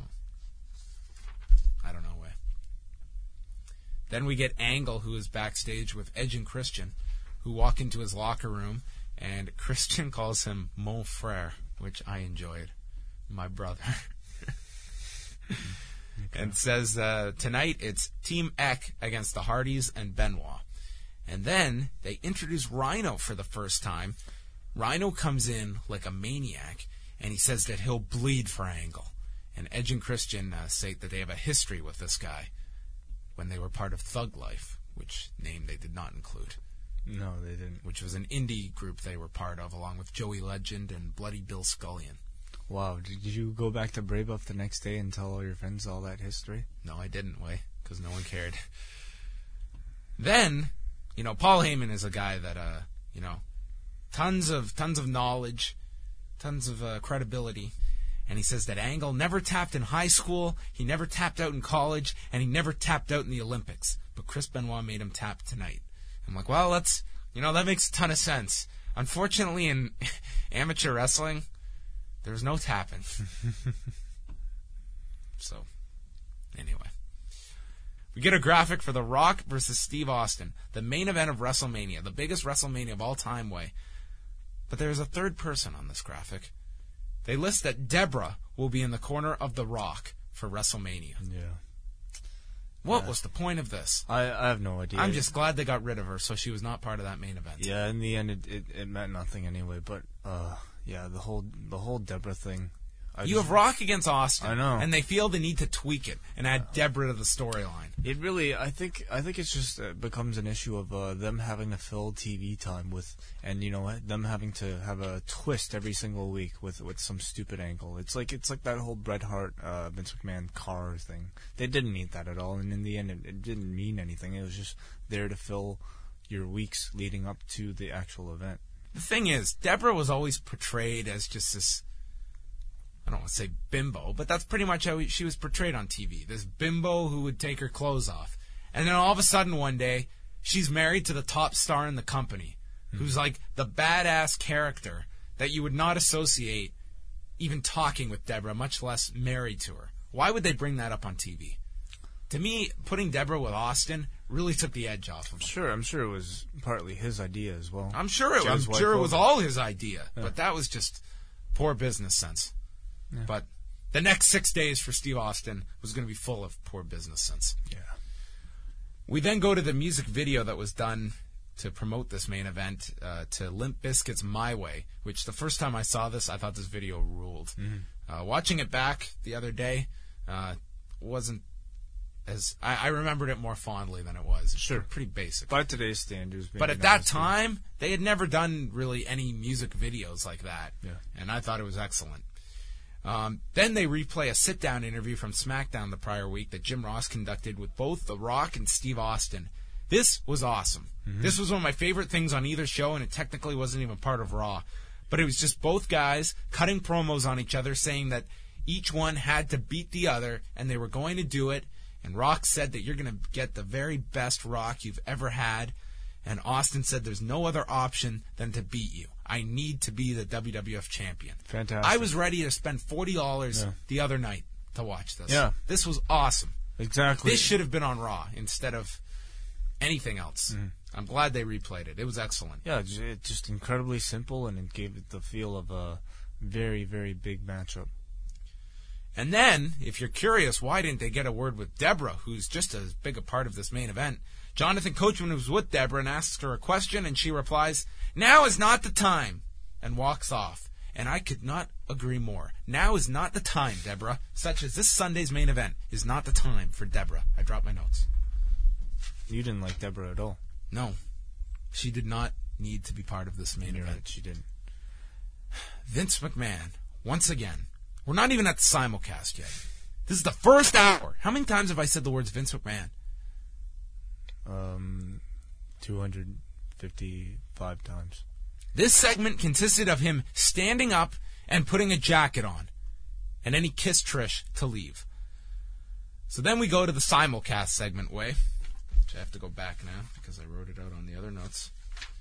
I don't know why. Then we get Angle, who is backstage with Edge and Christian, who walk into his locker room, and Christian calls him mon frère, which I enjoyed. My brother. And says uh, tonight it's Team Eck against the Hardys and Benoit. And then they introduce Rhino for the first time. Rhino comes in like a maniac, and he says that he'll bleed for Angle. And Edge and Christian uh, say that they have a history with this guy when they were part of Thug Life, which name they did not include. No, they didn't. Which was an indie group they were part of, along with Joey Legend and Bloody Bill Scullion. Wow, did you go back to Brave Up the next day and tell all your friends all that history? No, I didn't, way, because no one cared. Then, you know, Paul Heyman is a guy that, uh, you know, tons of tons of knowledge, tons of uh, credibility, and he says that Angle never tapped in high school, he never tapped out in college, and he never tapped out in the Olympics. But Chris Benoit made him tap tonight. I'm like, well, that's, you know, that makes a ton of sense. Unfortunately, in amateur wrestling, there's no tapping. So, anyway. We get a graphic for The Rock versus Steve Austin, the main event of WrestleMania, the biggest WrestleMania of all time, way. But there's a third person on this graphic. They list that Deborah will be in the corner of The Rock for WrestleMania. Yeah. What Yeah. was the point of this? I, I have no idea. I'm just glad they got rid of her so she was not part of that main event. Yeah, in the end, it, it, it meant nothing anyway. But uh, yeah, the whole the whole Deborah thing. I You just- have Rock against Austin. I know. And they feel the need to tweak it and add Deborah to the storyline. It really, I think, I think it's just uh, becomes an issue of uh, them having to fill T V time with, and you know, them having to have a twist every single week with, with some stupid angle. It's like it's like that whole Bret Hart, uh, Vince McMahon car thing. They didn't need that at all, and in the end, it, it didn't mean anything. It was just there to fill your weeks leading up to the actual event. The thing is, Deborah was always portrayed as just this, I don't want to say bimbo, but that's pretty much how she was portrayed on T V. This bimbo who would take her clothes off. And then all of a sudden one day, she's married to the top star in the company, who's like the badass character that you would not associate even talking with Deborah, much less married to her. Why would they bring that up on T V? To me, putting Deborah with Austin really took the edge off of him. Sure, I'm sure it was partly his idea as well. I'm sure it, I'm Joe's wife sure it was Hogan. all his idea, Yeah. but that was just poor business sense. Yeah. But the next six days for Steve Austin was going to be full of poor business sense. Yeah. We then go to the music video that was done to promote this main event uh, to Limp Bizkit's My Way, which the first time I saw this, I thought this video ruled. Mm-hmm. Uh, watching it back the other day uh, wasn't as... I, I remembered it more fondly than it was. It's Sure. pretty basic. By today's standards. But maybe at not that as good. time, they had never done really any music videos like that. Yeah. And I thought it was excellent. Um, then they replay a sit-down interview from SmackDown the prior week that Jim Ross conducted with both The Rock and Steve Austin. This was awesome. Mm-hmm. This was one of my favorite things on either show, and it technically wasn't even part of Raw. But it was just both guys cutting promos on each other, saying that each one had to beat the other, and they were going to do it. And Rock said that you're going to get the very best Rock you've ever had. And Austin said there's no other option than to beat you. I need to be the W W F champion. Fantastic. I was ready to spend forty dollars Yeah. the other night to watch this. Yeah. This was awesome. Exactly. This should have been on Raw instead of anything else. Mm-hmm. I'm glad they replayed it. It was excellent. Yeah, it's it's just incredibly simple, and it gave it the feel of a very, very big matchup. And then, if you're curious, why didn't they get a word with Deborah, who's just as big a part of this main event? Jonathan Coachman was with Deborah and asks her a question, and she replies, "Now is not the time," and walks off. And I could not agree more. Now is not the time, Deborah, such as this Sunday's main event is not the time for Deborah. I dropped my notes. You didn't like Deborah at all. No, she did not need to be part of this main You're event. right, she didn't. Vince McMahon, once again. We're not even at the simulcast yet. This is the first hour. How many times have I said the words Vince McMahon? Um, two hundred fifty-five times. This segment consisted of him standing up and putting a jacket on. And then he kissed Trish to leave. So then we go to the simulcast segment way. Which I have to go back now because I wrote it out on the other notes.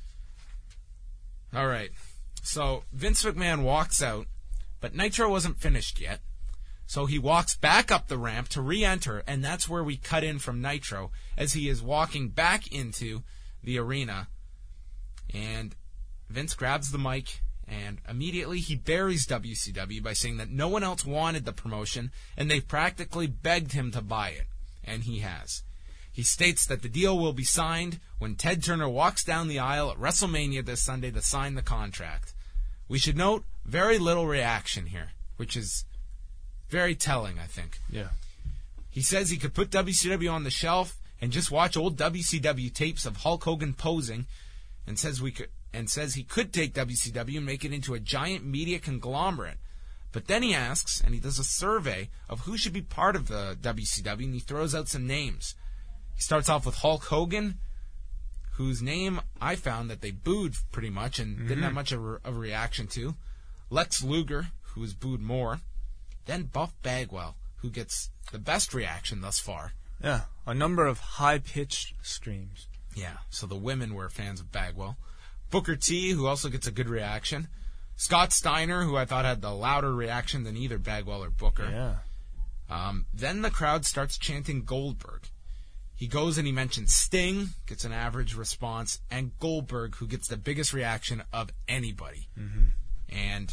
All right. So Vince McMahon walks out, but Nitro wasn't finished yet. So he walks back up the ramp to re-enter, and that's where we cut in from Nitro as he is walking back into the arena. And Vince grabs the mic, and immediately he buries W C W by saying that no one else wanted the promotion, and they practically begged him to buy it. And he has. He states that the deal will be signed when Ted Turner walks down the aisle at WrestleMania this Sunday to sign the contract. We should note very little reaction here, which is very telling, I think. Yeah. He says he could put W C W on the shelf and just watch old W C W tapes of Hulk Hogan posing, and says we could and says he could take W C W and make it into a giant media conglomerate. But then he asks, and he does a survey of who should be part of the W C W, and he throws out some names. He starts off with Hulk Hogan, whose name I found that they booed pretty much and mm-hmm. didn't have much of a, of a reaction to. Lex Luger, who was booed more. Then Buff Bagwell, who gets the best reaction thus far. Yeah, a number of high-pitched screams. Yeah, so the women were fans of Bagwell. Booker T, who also gets a good reaction. Scott Steiner, who I thought had the louder reaction than either Bagwell or Booker. Yeah. Um, then the crowd starts chanting Goldberg. He goes and he mentions Sting, gets an average response, and Goldberg, who gets the biggest reaction of anybody. Mm-hmm. And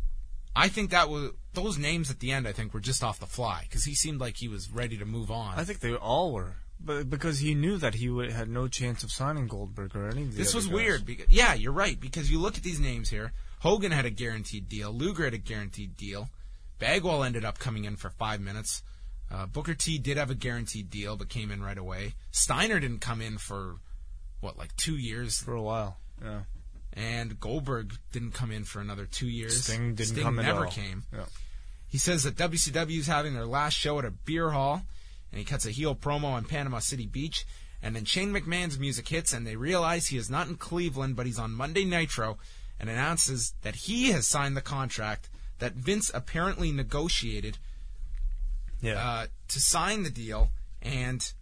I think that was those names at the end, I think, were just off the fly, because he seemed like he was ready to move on. I think they all were. But because he knew that he would, had no chance of signing Goldberg or any of the This other was guys. weird. Because, yeah, you're right, because you look at these names here. Hogan had a guaranteed deal. Luger had a guaranteed deal. Bagwell ended up coming in for five minutes. Uh, Booker T did have a guaranteed deal, but came in right away. Steiner didn't come in for, what, like two years? For a while, yeah. And Goldberg didn't come in for another two years. Sting didn't Sting come in never at all. came. Yeah. He says that W C W is having their last show at a beer hall, and he cuts a heel promo on Panama City Beach, and then Shane McMahon's music hits, and they realize he is not in Cleveland, but he's on Monday Nitro, and announces that he has signed the contract that Vince apparently negotiated Yeah. uh, to sign the deal, and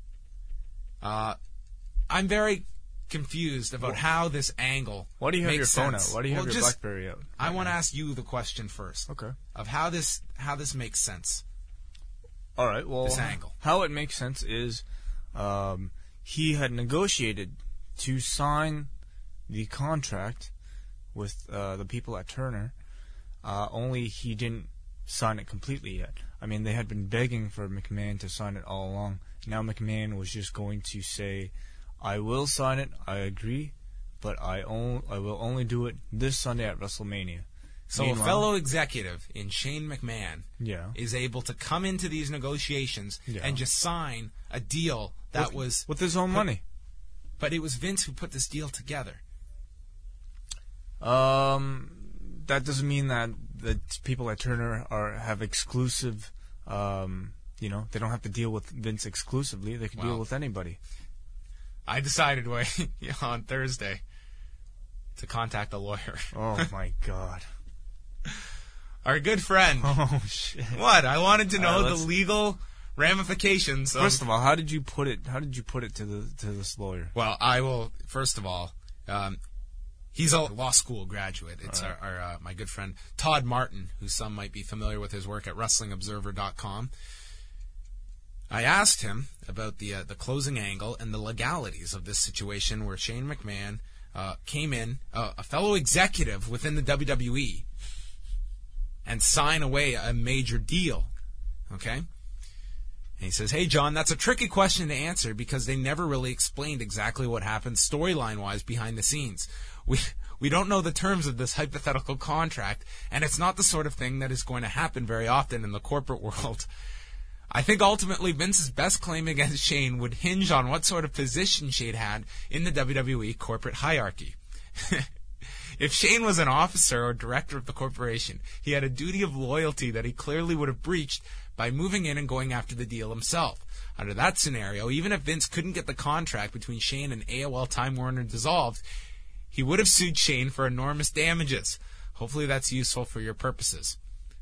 uh, I'm very confused about how this angle Why do you have makes your phone sense. out? Why do you have Well, your just- BlackBerry out? I want to ask you the question first. Okay. Of how this how this makes sense. All right. Well, This angle. how it makes sense is um, he had negotiated to sign the contract with uh, the people at Turner. Uh, only he didn't sign it completely yet. I mean, they had been begging for McMahon to sign it all along. Now McMahon was just going to say, "I will sign it. I agree, but I on- I will only do it this Sunday at WrestleMania." So Meanwhile- a fellow executive in Shane McMahon Yeah. is able to come into these negotiations Yeah. and just sign a deal that with, was... with his own put- money. But it was Vince who put this deal together. Um, that doesn't mean that the people at Turner are have exclusive. Um, you know, they don't have to deal with Vince exclusively. They can Well, deal with anybody. I decided on Thursday to contact a lawyer. Oh my God! Our good friend. Oh shit! What? I wanted to know All right, the let's- legal ramifications of... First of all, how did you put it? How did you put it to the to this lawyer? Well, I will. First of all, um, he's a law school graduate. It's our, our uh, my good friend Todd Martin, who some might be familiar with his work at Wrestling Observer dot com. I asked him about the uh, the closing angle and the legalities of this situation where Shane McMahon uh, came in, uh, a fellow executive within the W W E, and sign away a major deal. Okay. And he says, "Hey, John, that's a tricky question to answer because they never really explained exactly what happened storyline-wise behind the scenes. We we don't know the terms of this hypothetical contract, and it's not the sort of thing that is going to happen very often in the corporate world. I think ultimately Vince's best claim against Shane would hinge on what sort of position Shane had in the W W E corporate hierarchy. If Shane was an officer or director of the corporation, he had a duty of loyalty that he clearly would have breached by moving in and going after the deal himself. Under that scenario, even if Vince couldn't get the contract between Shane and A O L Time Warner dissolved, he would have sued Shane for enormous damages. Hopefully that's useful for your purposes."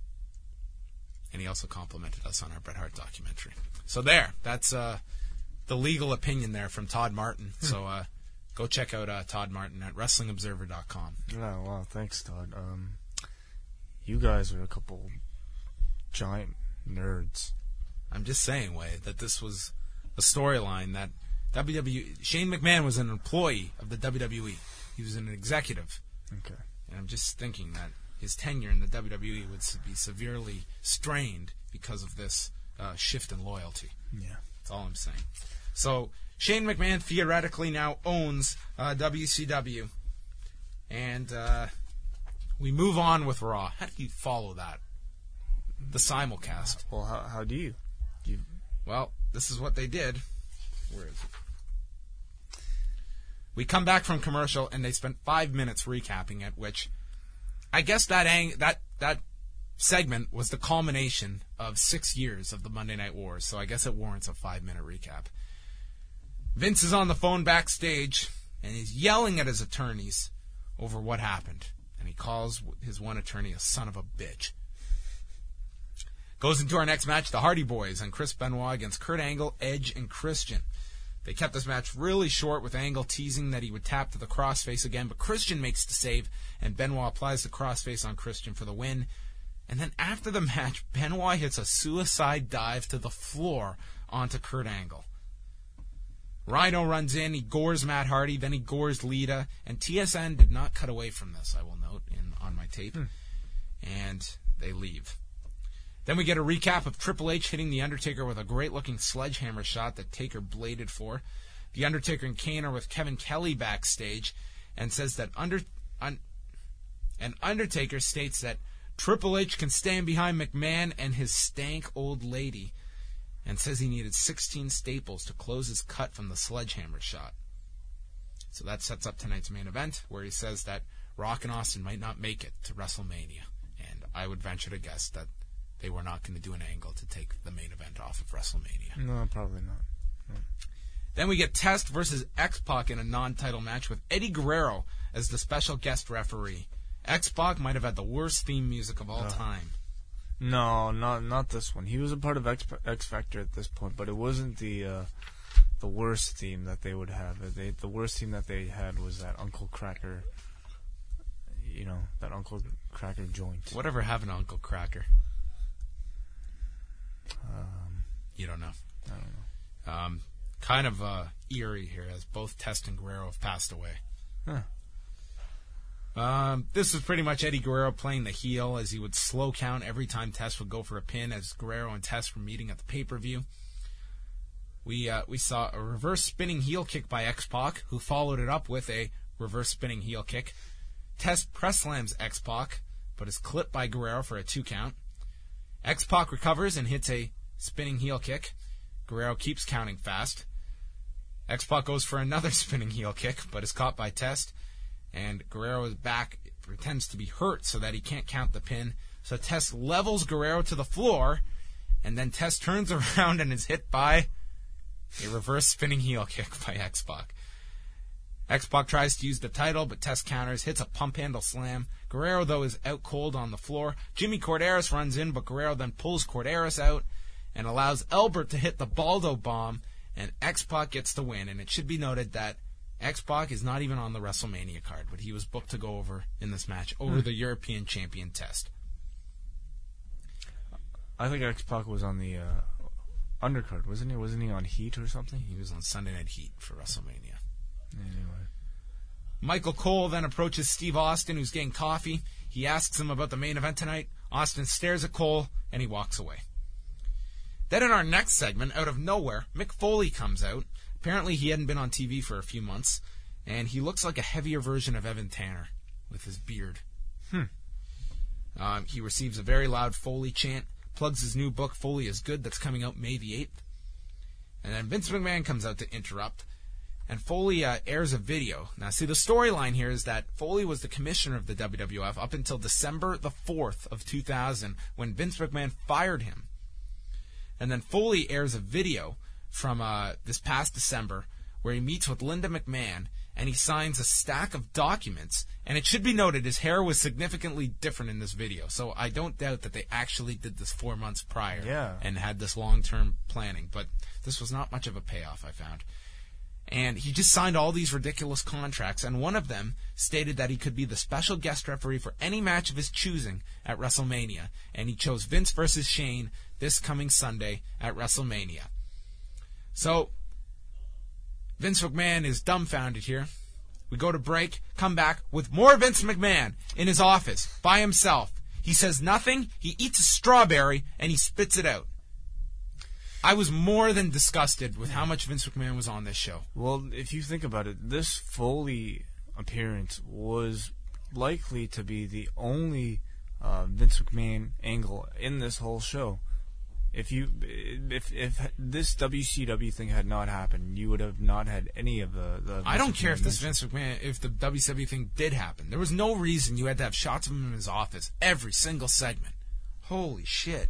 And he also complimented us on our Bret Hart documentary. So there, that's uh, the legal opinion there from Todd Martin. So uh, go check out uh, Todd Martin at Wrestling Observer dot com. Oh, wow, thanks, Todd. Um, you guys are a couple giant nerds. I'm just saying, Wade, that this was a storyline that W W E... Shane McMahon was an employee of the W W E. He was an executive. Okay. And I'm just thinking that his tenure in the W W E would be severely strained because of this uh, shift in loyalty. Yeah. That's all I'm saying. So Shane McMahon theoretically now owns uh, W C W. And uh, we move on with Raw. How do you follow that? The simulcast. Well, how, how do you? you? Well, this is what they did. Where is it? We come back from commercial, and they spent five minutes recapping it, which I guess that ang- that that segment was the culmination of six years of the Monday Night Wars, so I guess it warrants a five-minute recap. Vince is on the phone backstage, and he's yelling at his attorneys over what happened, and he calls his one attorney a son of a bitch. Goes into our next match, the Hardy Boys and Chris Benoit against Kurt Angle, Edge, and Christian. They kept this match really short with Angle teasing that he would tap to the crossface again, but Christian makes the save, and Benoit applies the crossface on Christian for the win. And then after the match, Benoit hits a suicide dive to the floor onto Kurt Angle. Rhino runs in, he gores Matt Hardy, then he gores Lita, and T S N did not cut away from this, I will note, in on my tape. Hmm. And they leave. Then we get a recap of Triple H hitting The Undertaker with a great-looking sledgehammer shot that Taker bladed for. The Undertaker and Kane are with Kevin Kelly backstage and says that Under... Un, and Undertaker states that Triple H can stand behind McMahon and his stank old lady, and says he needed sixteen staples to close his cut from the sledgehammer shot. So that sets up tonight's main event, where he says that Rock and Austin might not make it to WrestleMania. And I would venture to guess that they were not going to do an angle to take the main event off of WrestleMania. No, probably not. No. Then we get Test versus X-Pac in a non-title match with Eddie Guerrero as the special guest referee. X-Pac might have had the worst theme music of all uh. time. No, not not this one. He was a part of X, X Factor at this point, but it wasn't the uh, the worst theme that they would have. They, the worst theme that they had was that Uncle Cracker, you know, that Uncle Cracker joint. Whatever happened to Uncle Cracker? Um, you don't know. I don't know. Um, kind of uh, eerie here, as both Test and Guerrero have passed away. Huh. Um, this is pretty much Eddie Guerrero playing the heel, as he would slow count every time Test would go for a pin, as Guerrero and Test were meeting at the pay-per-view. We uh, we saw a reverse spinning heel kick by X-Pac, who followed it up with a reverse spinning heel kick. Test press slams X-Pac, but is clipped by Guerrero for a two count. X-Pac recovers and hits a spinning heel kick. Guerrero keeps counting fast. X-Pac goes for another spinning heel kick, but is caught by Test. And Guerrero's back pretends to be hurt so that he can't count the pin. So Test levels Guerrero to the floor, and then Test turns around and is hit by a reverse spinning heel kick by X-Pac. X-Pac tries to use the title, but Test counters, hits a pump handle slam. Guerrero, though, is out cold on the floor. Jimmy Corderas runs in, but Guerrero then pulls Corderas out and allows Elbert to hit the Baldo bomb, and X-Pac gets the win. And it should be noted that X-Pac is not even on the WrestleMania card, but he was booked to go over in this match over hmm. the European Champion Test. I think X-Pac was on the uh, undercard, wasn't he? Wasn't he on Heat or something? He was on Sunday Night Heat for WrestleMania. Anyway. Michael Cole then approaches Steve Austin, who's getting coffee. He asks him about the main event tonight. Austin stares at Cole, and he walks away. Then in our next segment, out of nowhere, Mick Foley comes out. Apparently he hadn't been on T V for a few months, and he looks like a heavier version of Evan Tanner with his beard. Hmm. Um, he receives a very loud Foley chant, plugs his new book, Foley is Good, that's coming out May the eighth. And then Vince McMahon comes out to interrupt, and Foley uh, airs a video. Now, see, the storyline here is that Foley was the commissioner of the W W F up until December the fourth of two thousand, when Vince McMahon fired him. And then Foley airs a video from uh, this past December, where he meets with Linda McMahon, and he signs a stack of documents. And it should be noted, his hair was significantly different in this video, so I don't doubt that they actually did this four months prior yeah. and had this long-term planning. But this was not much of a payoff, I found. And he just signed all these ridiculous contracts, and one of them stated that he could be the special guest referee for any match of his choosing at WrestleMania. And he chose Vince versus Shane this coming Sunday at WrestleMania. So, Vince McMahon is dumbfounded here. We go to break, come back with more Vince McMahon in his office by himself. He says nothing, he eats a strawberry, and he spits it out. I was more than disgusted with how much Vince McMahon was on this show. Well, if you think about it, this Foley appearance was likely to be the only uh, Vince McMahon angle in this whole show. If you, if if this W C W thing had not happened, you would have not had any of the. the I don't Vince care if McMahon this mentions. Vince McMahon, if the W C W thing did happen. There was no reason you had to have shots of him in his office every single segment. Holy shit.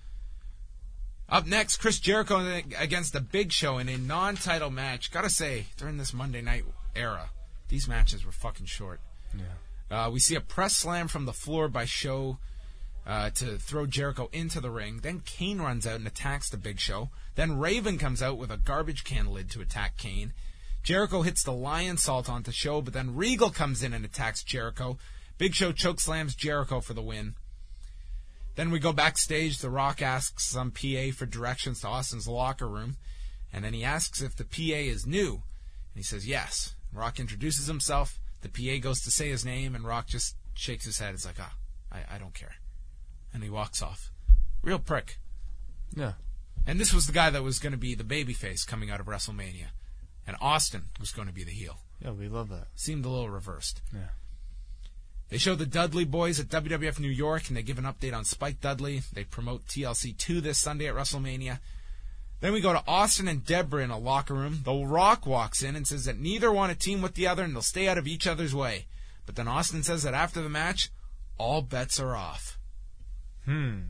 Up next, Chris Jericho against The Big Show in a non-title match. Gotta say, during this Monday night era, these matches were fucking short. Yeah. Uh, we see a press slam from the floor by Show uh, to throw Jericho into the ring. Then Kane runs out and attacks The Big Show. Then Raven comes out with a garbage can lid to attack Kane. Jericho hits the lion salt onto Show, but then Regal comes in and attacks Jericho. Big Show chokeslams Jericho for the win. Then we go backstage. The Rock asks some P A for directions to Austin's locker room. And then he asks if the P A is new. And he says yes. Rock introduces himself. The P A goes to say his name, and Rock just shakes his head. It's like, ah, I, I don't care. And he walks off. Real prick. Yeah. And this was the guy that was going to be the babyface coming out of WrestleMania. And Austin was going to be the heel. Yeah, we love that. Seemed a little reversed. Yeah. They show the Dudley Boys at W W F New York, and they give an update on Spike Dudley. They promote T L C two this Sunday at WrestleMania. Then we go to Austin and Deborah in a locker room. The Rock walks in and says that neither want to team with the other, and they'll stay out of each other's way. But then Austin says that after the match, all bets are off. Hmm.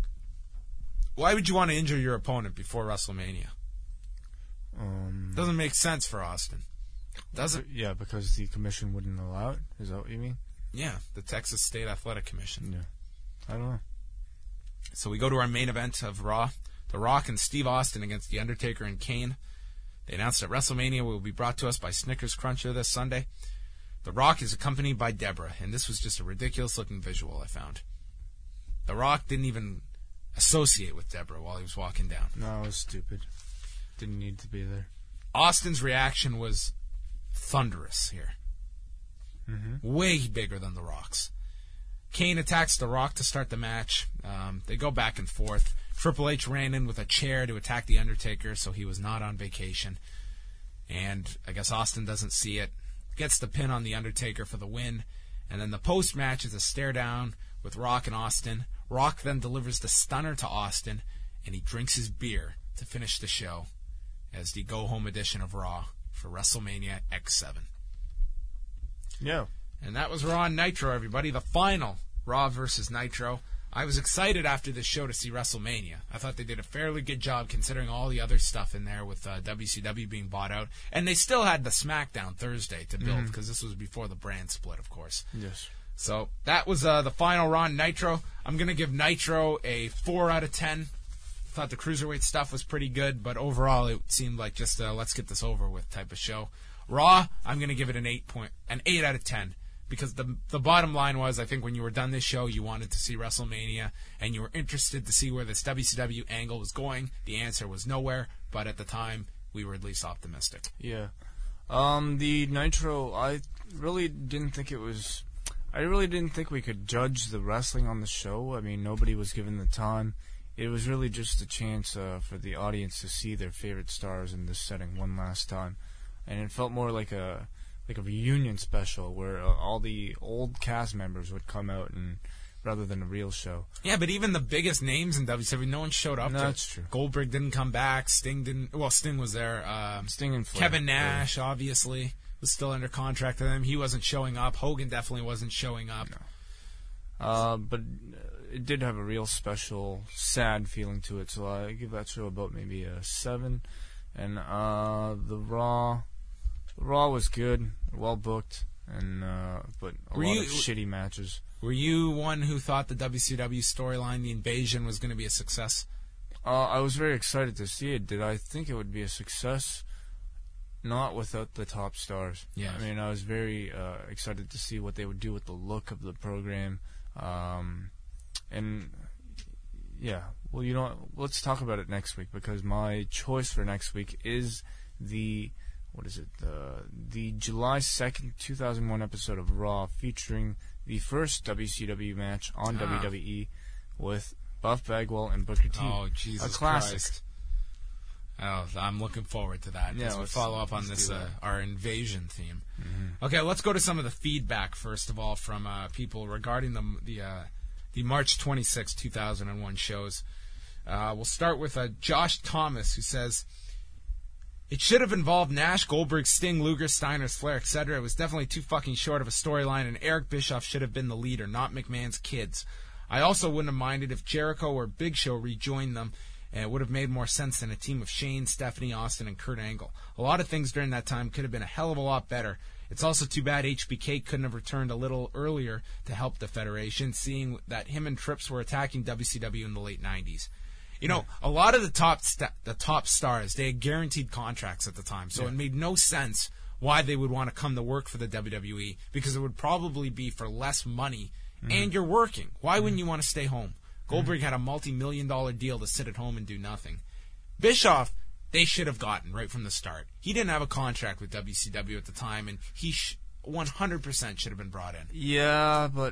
Why would you want to injure your opponent before WrestleMania? Um. Doesn't make sense for Austin. Does it? Yeah, because the commission wouldn't allow it. Is that what you mean? Yeah, the Texas State Athletic Commission. Yeah. I don't know. So we go to our main event of Raw. The Rock and Steve Austin against The Undertaker and Kane. They announced that WrestleMania will be brought to us by Snickers Cruncher this Sunday. The Rock is accompanied by Deborah, and this was just a ridiculous-looking visual I found. The Rock didn't even associate with Deborah while he was walking down. No, it was stupid. Didn't need to be there. Austin's reaction was thunderous here. Mm-hmm. Way bigger than The Rock's. Kane attacks The Rock to start the match. Um, they go back and forth. Triple H ran in with a chair to attack The Undertaker, so he was not on vacation. And I guess Austin doesn't see it. Gets the pin on The Undertaker for the win. And then the post-match is a stare-down with Rock and Austin. Rock then delivers the stunner to Austin, and he drinks his beer to finish the show as the go-home edition of Raw for WrestleMania X seven. Yeah. And that was Raw and Nitro, everybody. The final Raw versus Nitro. I was excited after this show to see WrestleMania. I thought they did a fairly good job considering all the other stuff in there with uh, W C W being bought out. And they still had the SmackDown Thursday to build because mm-hmm. this was before the brand split, of course. Yes. So that was uh, the final Raw and Nitro. I'm going to give Nitro a four out of ten. Thought the Cruiserweight stuff was pretty good, but overall it seemed like just a let's get this over with type of show. Raw, I'm going to give it an eight point, an eight out of ten. Because the the bottom line was, I think when you were done this show, you wanted to see WrestleMania, and you were interested to see where this W C W angle was going. The answer was nowhere, but at the time, we were at least optimistic. Yeah. Um, the Nitro, I really didn't think it was... I really didn't think we could judge the wrestling on the show. I mean, nobody was given the time. It was really just a chance uh, for the audience to see their favorite stars in this setting one last time. And it felt more like a... like a reunion special where uh, all the old cast members would come out and rather than a real show. Yeah, but even the biggest names in W C W, no one showed up. No, to that's true. Goldberg didn't come back. Sting didn't. Well, Sting was there. Um, Sting and Flair. Kevin Nash, obviously, was still under contract to them. He wasn't showing up. Hogan definitely wasn't showing up. No. Uh, but it did have a real special, sad feeling to it. So I give that show about maybe a seven. And uh, the Raw... Raw was good, well booked, and uh, but a were lot you, of shitty matches. Were you one who thought the W C W storyline, the invasion, was going to be a success? Uh, I was very excited to see it. Did I think it would be a success? Not without the top stars. Yeah. I mean, I was very uh, excited to see what they would do with the look of the program, um, and yeah. Well, you know, let's talk about it next week because my choice for next week is the. What is it? Uh, the July second, two thousand one episode of Raw featuring the first W C W match on ah. W W E with Buff Bagwell and Booker T. Oh, Jesus A classic. Christ. Oh, I'm looking forward to that. Yeah, as we let's- follow up on let's this do uh, that. our invasion theme. Mm-hmm. Okay, let's go to some of the feedback first of all from uh, people regarding the the uh, the March twenty-sixth, two thousand one shows. Uh, we'll start with uh, Josh Thomas, who says, "It should have involved Nash, Goldberg, Sting, Luger, Steiner, Flair, et cetera. It was definitely too fucking short of a storyline, and Eric Bischoff should have been the leader, not McMahon's kids. I also wouldn't have minded if Jericho or Big Show rejoined them, and it would have made more sense than a team of Shane, Stephanie, Austin, and Kurt Angle. A lot of things during that time could have been a hell of a lot better. It's also too bad H B K couldn't have returned a little earlier to help the Federation, seeing that him and Trips were attacking W C W in the late nineties. You know, a lot of the top sta- the top stars, they had guaranteed contracts at the time, so Yeah. it made no sense why they would want to come to work for the W W E, because it would probably be for less money, and you're working. Why wouldn't you want to stay home? Goldberg had a multi-million dollar deal to sit at home and do nothing. Bischoff, they should have gotten right from the start. He didn't have a contract with W C W at the time, and he sh- one hundred percent should have been brought in. Yeah, but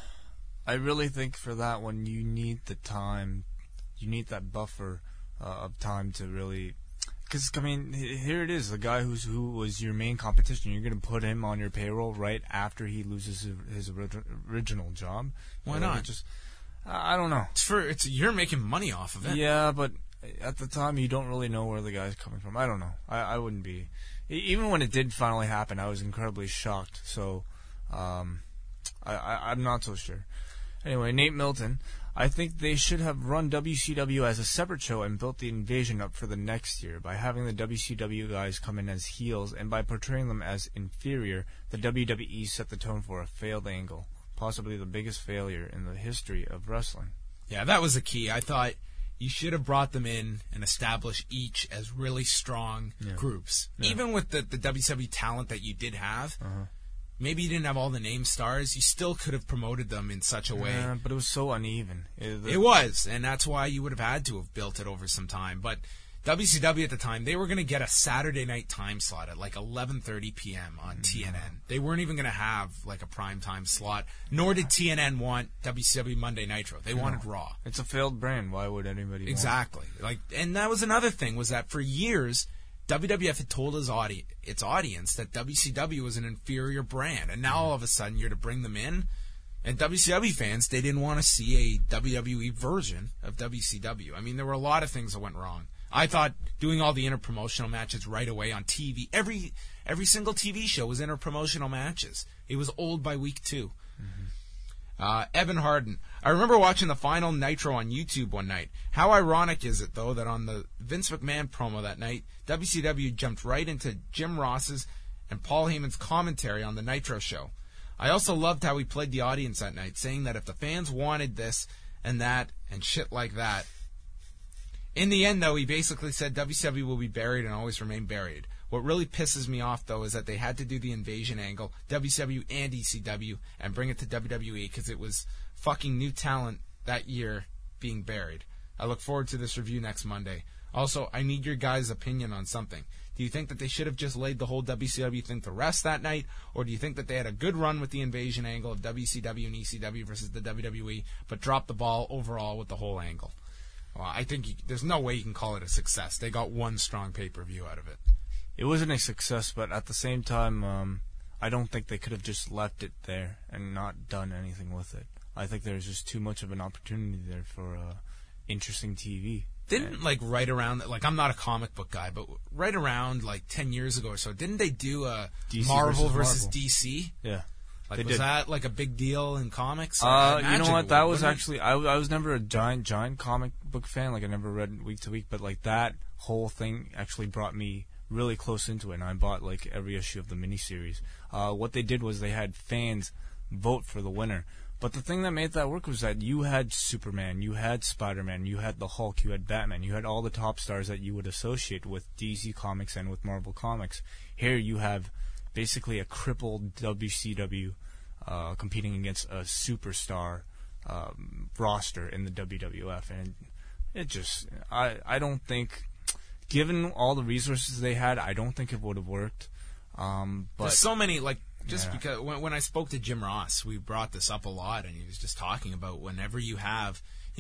I really think for that one you need the time. You need that buffer uh, of time to really. Because I mean, h- here it is. The guy who's who was your main competition. You're going to put him on your payroll right after he loses his, his orig- original job. Why You know, not? it Just I don't know. It's for it's you're making money off of it. Yeah, but at the time you don't really know where the guy's coming from. I don't know. I, I wouldn't be. E- Even when it did finally happen, I was incredibly shocked. So, um, I, I, I'm not so sure. Anyway, Nate Milton. I think they should have run W C W as a separate show and built the invasion up for the next year. By having the W C W guys come in as heels and by portraying them as inferior, the W W E set the tone for a failed angle. Possibly the biggest failure in the history of wrestling. Yeah, that was the key. I thought you should have brought them in and established each as really strong Yeah. groups. Yeah. Even with the, the W C W talent that you did have, Uh-huh. maybe you didn't have all the name stars, you still could have promoted them in such a way. Yeah, but it was so uneven. It, It was, and that's why you would have had to have built it over some time. But W C W at the time, they were going to get a Saturday night time slot at like eleven thirty p.m. on T N N. They weren't even going to have like a prime time slot, nor did T N N want W C W Monday Nitro. They wanted Raw. It's a failed brand. Why would anybody? Exactly. Like, and that was another thing, was that for years, W W F had told his audi- its audience that W C W was an inferior brand, and now all of a sudden you're to bring them in. And W C W fans, they didn't want to see a W W E version of W C W. I mean, there were a lot of things that went wrong. I thought doing all the interpromotional matches right away on T V, every every single T V show was interpromotional matches. It was old by week two. Uh, Evan Harden. I remember watching the final Nitro on YouTube one night. How ironic is it, though, that on the Vince McMahon promo that night, W C W jumped right into Jim Ross's and Paul Heyman's commentary on the Nitro show. I also loved how he played the audience that night, saying that if the fans wanted this and that and shit like that. In the end, though, he basically said W C W will be buried and always remain buried. What really pisses me off, though, is that they had to do the invasion angle, W C W and E C W, and bring it to W W E because it was fucking new talent that year being buried. I look forward to this review next Monday. Also, I need your guys' opinion on something. Do you think that they should have just laid the whole W C W thing to rest that night, or do you think that they had a good run with the invasion angle of W C W and E C W versus the W W E, but dropped the ball overall with the whole angle? Well, I think you, there's no way you can call it a success. They got one strong pay-per-view out of it. It wasn't a success, but at the same time, um, I don't think they could have just left it there and not done anything with it. I think there's just too much of an opportunity there for uh, interesting T V. Didn't, And- like, right around, like, I'm not a comic book guy, but right around, like, ten years ago or so, didn't they do a D C Marvel versus versus Marvel. D C? Yeah. Like, They was did. that, like, a big deal in comics? I Uh, you imagine know what? it That would, was wouldn't it? actually I, I was never a giant giant comic book fan. Like I never read week to week, but like that whole thing actually brought me really close into it. And I bought like every issue of the miniseries. Uh, what they did was they had fans vote for the winner. But the thing that made that work was that you had Superman, you had Spider-Man, you had the Hulk, you had Batman, you had all the top stars that you would associate with D C Comics and with Marvel Comics. Here you have basically a crippled W C W uh, competing against a superstar um, roster in the W W F, and it just I I don't think, given all the resources they had, I don't think it would have worked. Um, but There's so many, like, just Yeah. because when, when I spoke to Jim Ross, we brought this up a lot, and he was just talking about whenever you have, you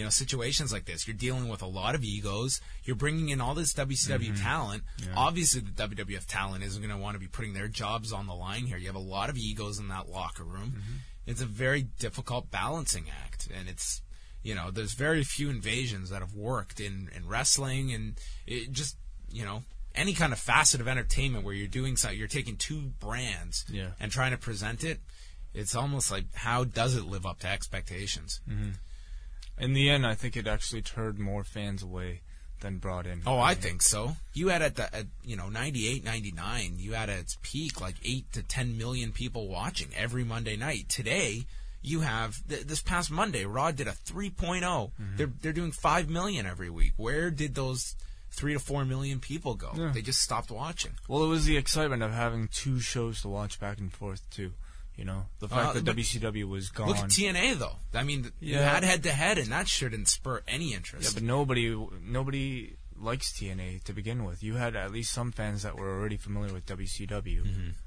you know, situations like this. You're dealing with a lot of egos. You're bringing in all this W C W Mm-hmm. talent. Yeah. Obviously, the W W F talent isn't going to want to be putting their jobs on the line here. You have a lot of egos in that locker room. Mm-hmm. It's a very difficult balancing act, and it's, you know, there's very few invasions that have worked in, in wrestling and it just, you know, any kind of facet of entertainment where you're doing something, you're taking two brands Yeah. and trying to present it. It's almost like, how does it live up to expectations? Mm-hmm. In the end, I think it actually turned more fans away than brought in. Oh, I think so. You had at the, at, you know, ninety-eight, ninety-nine, you had at its peak like eight to ten million people watching every Monday night. Today, you have, th- this past Monday, Raw did a three point oh. Mm-hmm. They're, they're doing five million every week. Where did those three to four million people go? Yeah. They just stopped watching. Well, it was the excitement of having two shows to watch back and forth, too. You know, the fact Uh, that but W C W was gone. Look at T N A, though. I mean, you Yeah. had head-to-head, and that sure didn't spur any interest. Yeah, but nobody nobody likes T N A to begin with. You had at least some fans that were already familiar with W C W.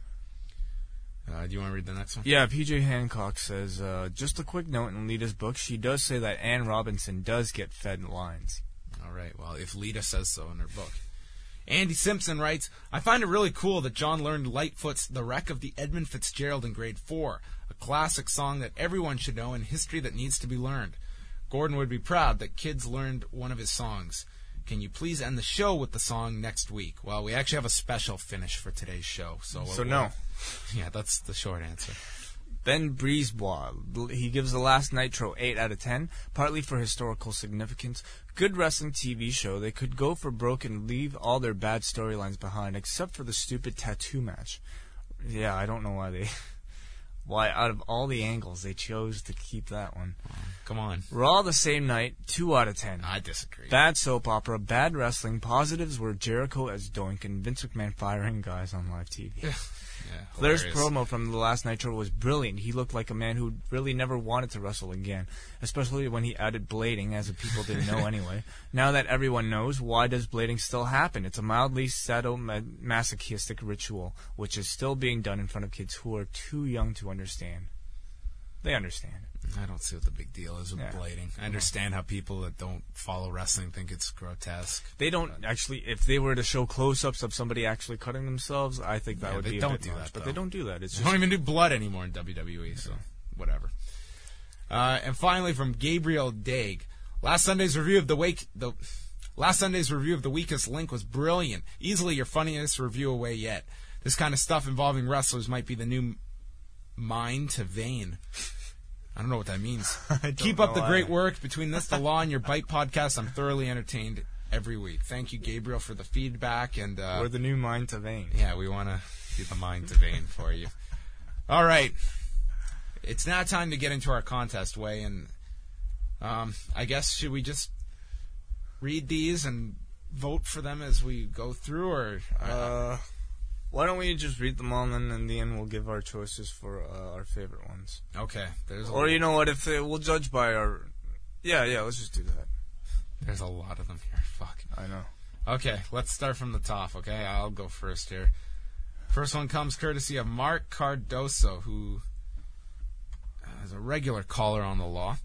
Mm-hmm. Uh, do you want to read the next one? Yeah, P J Hancock says, uh, just a quick note in Lita's book, she does say that Ann Robinson does get fed lines. All right. Well, if Lita says so in her book. Andy Simpson writes, I find it really cool that John learned Lightfoot's The Wreck of the Edmund Fitzgerald in grade four, a classic song that everyone should know and history that needs to be learned. Gordon would be proud that kids learned one of his songs. Can you please end the show with the song next week? Well, we actually have a special finish for today's show. So, So we'll- no. Yeah, that's the short answer. Ben Brisebois, he gives the last Nitro eight out of ten, partly for historical significance. Good wrestling T V show. They could go for broke and leave all their bad storylines behind, except for the stupid tattoo match. Yeah, I don't know why they... Why, out of all the angles, they chose to keep that one. Come on. Raw the same night, two out of ten. I disagree. Bad soap opera, bad wrestling. Positives were Jericho as Doink and Vince McMahon firing guys on live T V. Yeah, Flair's hilarious. promo from the last Nitro was brilliant. He looked like a man who really never wanted to wrestle again, especially when he added blading, as if people didn't know anyway. Now that everyone knows, why does blading still happen? It's a mildly sadomasochistic ritual, which is still being done in front of kids who are too young to understand. They understand. I don't see what the big deal is with Yeah. blading. I understand how people that don't follow wrestling think it's grotesque. They don't actually, if they were to show close-ups of somebody actually cutting themselves, I think that Yeah, would they be a don't bit do much. that, But though. they don't do that. It's They just don't even do blood anymore in W W E, so whatever. Uh, and finally, from Gabriel Daig, last Sunday's review of the wake the last Sunday's review of The Weakest Link was brilliant, easily your funniest review away yet. This kind of stuff involving wrestlers might be the new mine to vein. I don't know what that means. Keep up know the great either. work. Between this, the law, and your Bite podcast, I'm thoroughly entertained every week. Thank you, Gabriel, for the feedback. And uh, we're the new mind to vein. yeah, we want to be the mind to vein for you. All right. It's now time to get into our contest way, and um, I guess should we just read these and vote for them as we go through, or Uh, why don't we just read them all, and then in the end we'll give our choices for uh, our favorite ones. okay? There's a Or you know what? If they, we'll judge by our, yeah, yeah, let's just do that. there's a lot of them here. Fuck. I know. Okay, let's start from the top. Okay, I'll go first here. First one comes courtesy of Mark Cardoso, who is a regular caller on the law.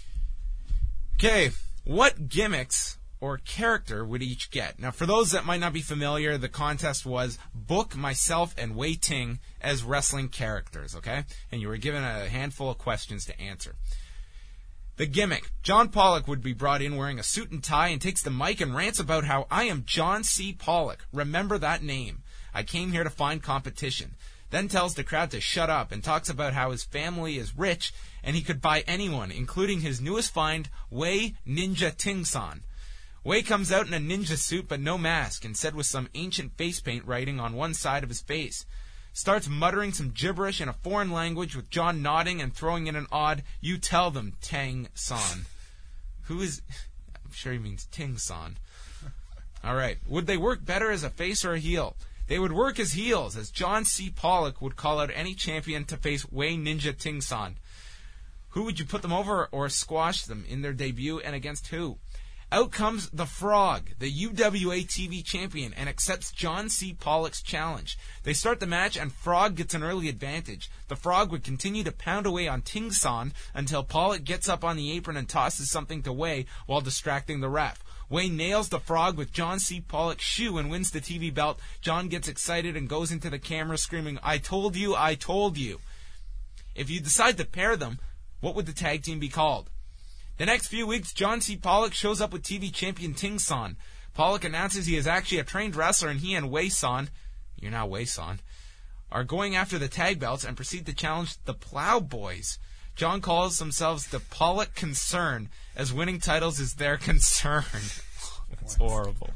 Okay, what gimmicks or character would each get? Now, for those that might not be familiar, the contest was book myself and Wei Ting as wrestling characters, okay? And you were given a handful of questions to answer. The gimmick. John Pollock would be brought in wearing a suit and tie and takes the mic and rants about how I am John C. Pollock. Remember that name. I came here to find competition. Then tells the crowd to shut up and talks about how his family is rich and he could buy anyone, including his newest find, Wei Ninja Ting-san. Wei comes out in a ninja suit but no mask, and said with some ancient face paint writing on one side of his face. Starts muttering some gibberish in a foreign language with John nodding and throwing in an odd, you tell them, Tang-san. Who is... I'm sure he means Ting-san. All right. Would they work better as a face or a heel? They would work as heels, as John C. Pollock would call out any champion to face Wei Ninja Ting-san. Who would you put them over or squash them in their debut, and against who? Out comes the Frog, the U W A T V champion, and accepts John C. Pollock's challenge. They start the match, and Frog gets an early advantage. The Frog would continue to pound away on Ting San until Pollock gets up on the apron and tosses something to Wei while distracting the ref. Wei nails the Frog with John C. Pollock's shoe and wins the T V belt. John gets excited and goes into the camera screaming, "I told you, I told you." If you decide to pair them, what would the tag team be called? The next few weeks, John C. Pollock shows up with T V champion Ting San. Pollock announces he is actually a trained wrestler, and he and Wei San, you're now Wei San, are going after the tag belts and proceed to challenge the Plow Boys. John calls themselves the Pollock Concern, as winning titles is their concern. It's horrible.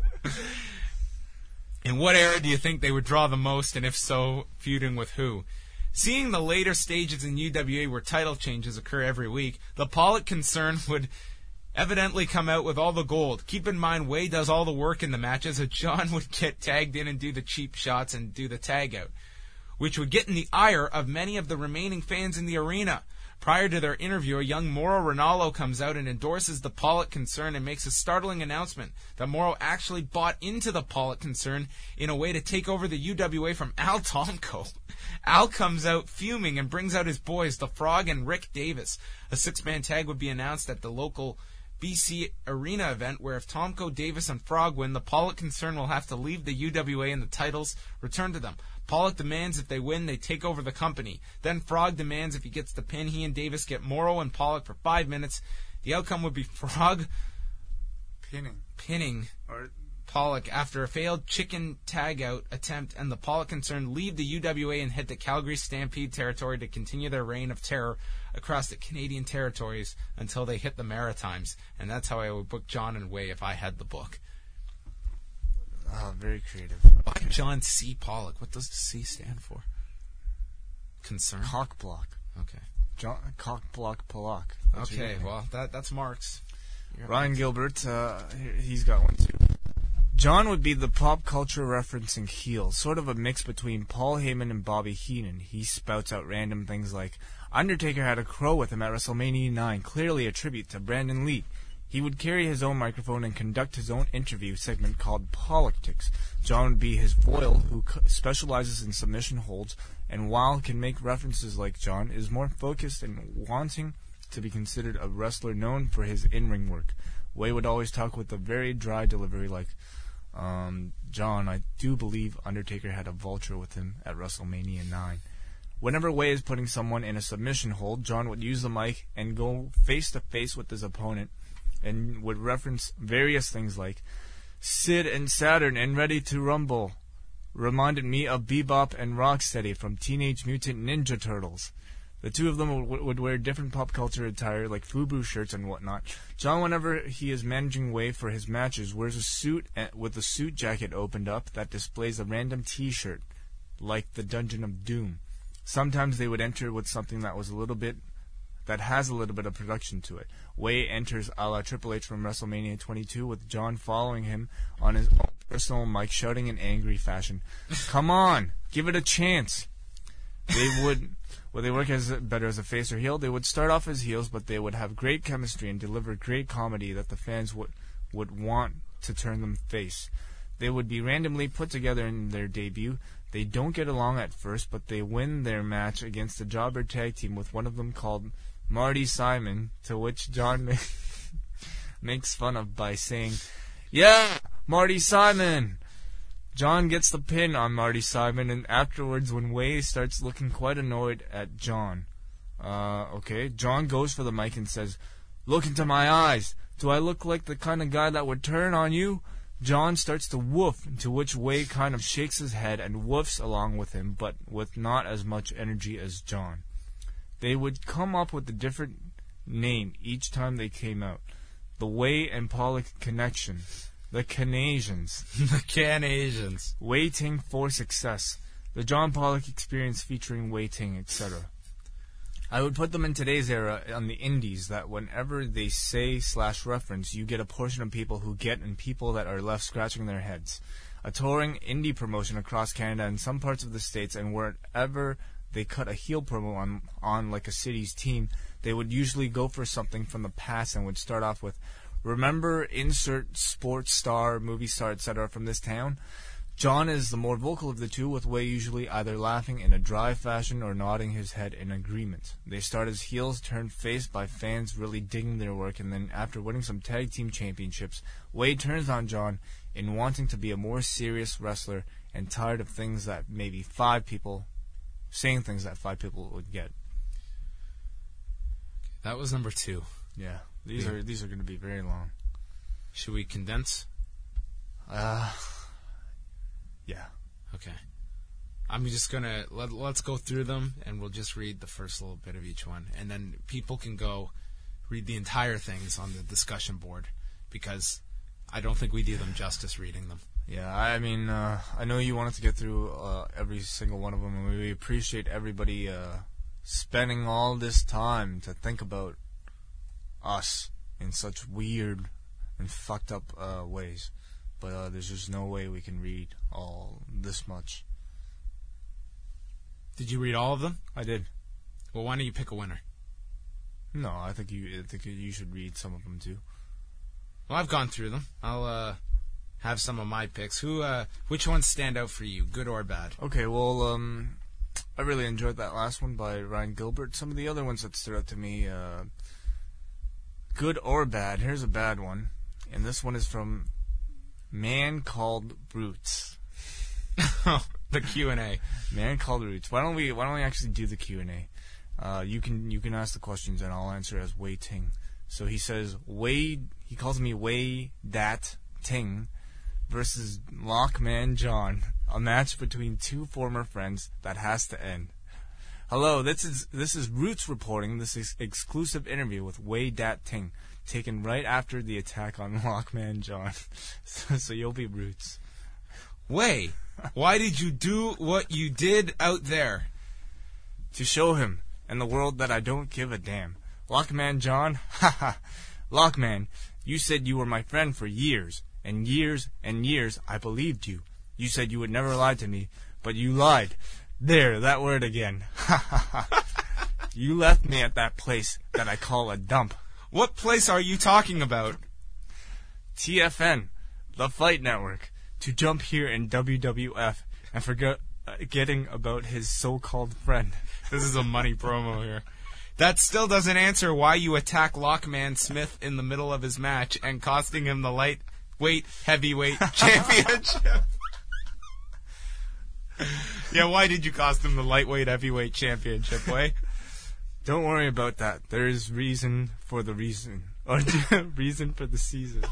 In what era do you think they would draw the most, and if so, feuding with who? Seeing the later stages in U W A where title changes occur every week, the Pollock Concern would evidently come out with all the gold. Keep in mind, Wei does all the work in the matches, so John would get tagged in and do the cheap shots and do the tag out, which would get in the ire of many of the remaining fans in the arena. Prior to their interview, a young Mauro Ranallo comes out and endorses the Pollock Concern and makes a startling announcement that Mauro actually bought into the Pollock Concern in a way to take over the U W A from Al Tomko. Al comes out fuming and brings out his boys, the Frog and Rick Davis. A six-man tag would be announced at the local B C Arena event, where if Tomko, Davis, and Frog win, the Pollock Concern will have to leave the U W A and the titles return to them. Pollock demands if they win, they take over the company. Then Frog demands if he gets the pin, he and Davis get Mauro and Pollock for five minutes. The outcome would be Frog Pinning. pinning Or Pollock after a failed chicken tag-out attempt, and the Pollock Concern leave the U W A and head to Calgary Stampede territory to continue their reign of terror across the Canadian territories until they hit the Maritimes. And that's how I would book John and Wei if I had the book. Oh, very creative. Why John C. Pollock? What does the C stand for? Concern? Cock block. Okay. John, cock block Pollock. That's Okay, your well, that that's Mark's. You're Ryan Gilbert, uh, he- he's got one too. John would be the pop culture referencing heel, sort of a mix between Paul Heyman and Bobby Heenan. He spouts out random things like, Undertaker had a crow with him at WrestleMania nine, clearly a tribute to Brandon Lee. He would carry his own microphone and conduct his own interview segment called Politics. John would be his foil, who c- specializes in submission holds, and while can make references like John, is more focused and wanting to be considered a wrestler known for his in-ring work. Wei would always talk with a very dry delivery like, um, John, I do believe Undertaker had a vulture with him at WrestleMania nine. Whenever Wei is putting someone in a submission hold, John would use the mic and go face-to-face with his opponent, and would reference various things like Sid and Saturn and Ready to Rumble. Reminded me of Bebop and Rocksteady from Teenage Mutant Ninja Turtles. The two of them would, would wear different pop culture attire like FUBU shirts and whatnot. John, whenever he is managing Wei for his matches, wears a suit with a suit jacket opened up that displays a random t-shirt, like the Dungeon of Doom. Sometimes they would enter with something that was a little bit that has a little bit of production to it. Wei enters a la Triple H from WrestleMania twenty-two with John following him on his own personal mic, shouting in angry fashion, "Come on, give it a chance." They would, well, they work as better as a face or heel. They would start off as heels, but they would have great chemistry and deliver great comedy that the fans would would want to turn them face. They would be randomly put together in their debut. They don't get along at first, but they win their match against a jobber tag team with one of them called Marty Simon, to which John ma- makes fun of by saying, "Yeah, Marty Simon." John gets the pin on Marty Simon, and afterwards when Wei starts looking quite annoyed at John. Uh, okay, John goes for the mic and says, "Look into my eyes. Do I look like the kind of guy that would turn on you?" John starts to woof, to which Wei kind of shakes his head and woofs along with him, but with not as much energy as John. They would come up with a different name each time they came out. The Wei and Pollock Connection. The Canasians. The Canasians. Wei Ting for Success. The John Pollock Experience featuring Wei Ting, et cetera. I would put them in today's era on the indies, that whenever they say slash reference, you get a portion of people who get and people that are left scratching their heads. A touring indie promotion across Canada and some parts of the States, and wherever they cut a heel promo on, on like a city's team, they would usually go for something from the past and would start off with, Remember insert sports star, movie star, et cetera from this town? John is the more vocal of the two, with Wei usually either laughing in a dry fashion or nodding his head in agreement. They start as heels turned face by fans really digging their work, and then after winning some tag team championships, Wei turns on John in wanting to be a more serious wrestler and tired of things that maybe five people, saying things that five people would get. That was number two. Yeah, these Yeah. are these are going to be very long. Should we condense? Uh, yeah. Okay. I'm just going to, let, let's go through them, and we'll just read the first little bit of each one. And then people can go read the entire things on the discussion board, because I don't think we do them justice reading them. Yeah, I mean, uh, I know you wanted to get through uh, every single one of them, and we appreciate everybody uh, spending all this time to think about us in such weird and fucked up uh, ways. But uh, there's just no way we can read all this much. Did you read all of them? I did. Well, why don't you pick a winner? No, I think you I think you should read some of them too. Well, I've gone through them. I'll uh, have some of my picks. Who, uh, which ones stand out for you, good or bad? Okay, well, um, I really enjoyed that last one by Ryan Gilbert. Some of the other ones that stood out to me, uh, good or bad. Here's a bad one, and this one is from Man Called Brutes. The Q and A. Man Called Brutes. Why don't we Why don't we actually do the Q and A? Uh, you can you can ask the questions and I'll answer as Wei Ting. So he says Wei. He calls me Wei Dat Ting versus Lockman John. A match between two former friends that has to end. Hello, this is this is Roots reporting this is exclusive interview with Wei Dat Ting, taken right after the attack on Lockman John. so, so you'll be Roots. Wei, why did you do what you did out there? To show him and the world that I don't give a damn. Lockman John, haha. Lockman, you said you were my friend for years, and years and years I believed you. You said you would never lie to me, but you lied. There, that word again. Ha ha ha. You left me at that place that I call a dump. What place are you talking about? T F N, the Fight Network, to jump here in W W F and forget uh, getting about his so-called friend. This is a money promo here. That still doesn't answer why you attack Lockman Smith in the middle of his match and costing him the lightweight heavyweight championship. Yeah, why did you cost him the lightweight heavyweight championship, Wei? Don't worry about that. There is reason for the reason. Or reason for the season.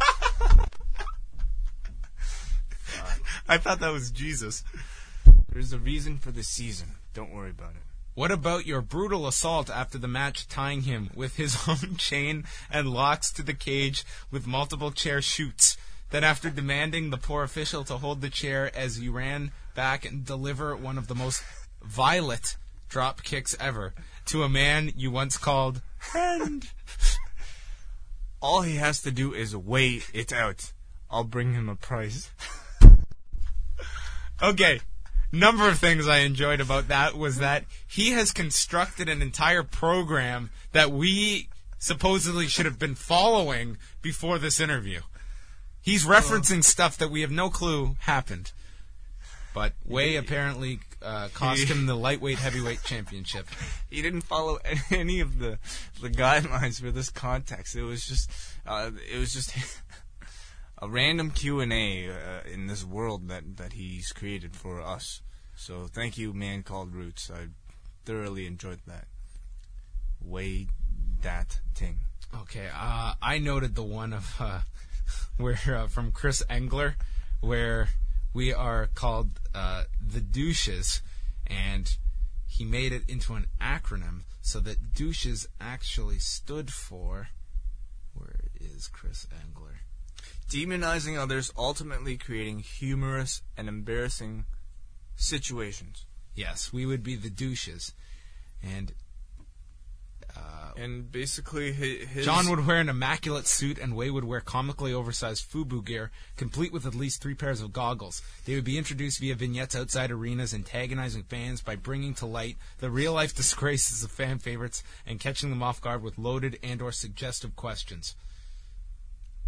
I thought that was Jesus. There's a reason for the season. Don't worry about it. What about your brutal assault after the match, tying him with his own chain and locks to the cage with multiple chair shoots? Then after demanding the poor official to hold the chair as you ran back and deliver one of the most violent drop kicks ever to a man you once called friend. All he has to do is weigh it out. I'll bring him a price. Okay. Number of things I enjoyed about that was that he has constructed an entire program that we supposedly should have been following before this interview. He's referencing stuff that we have no clue happened. But Wei apparently uh, cost him the lightweight heavyweight championship. He didn't follow any of the the guidelines for this context. It was just uh, it was just a random Q and A uh, in this world that, that he's created for us. So thank you, Man Called Roots. I thoroughly enjoyed that. Wei Dat Ting. Okay, uh, I noted the one of uh, where uh, from Chris Engler, where we are called uh, the douches, and he made it into an acronym so that douches actually stood for. Where is Chris Engler? Demonizing others, ultimately creating humorous and embarrassing situations. Yes, we would be the douches, and uh, and basically his John would wear an immaculate suit, and Wei would wear comically oversized FUBU gear, complete with at least three pairs of goggles. They would be introduced via vignettes outside arenas, antagonizing fans by bringing to light the real-life disgraces of fan favorites and catching them off guard with loaded and/or suggestive questions.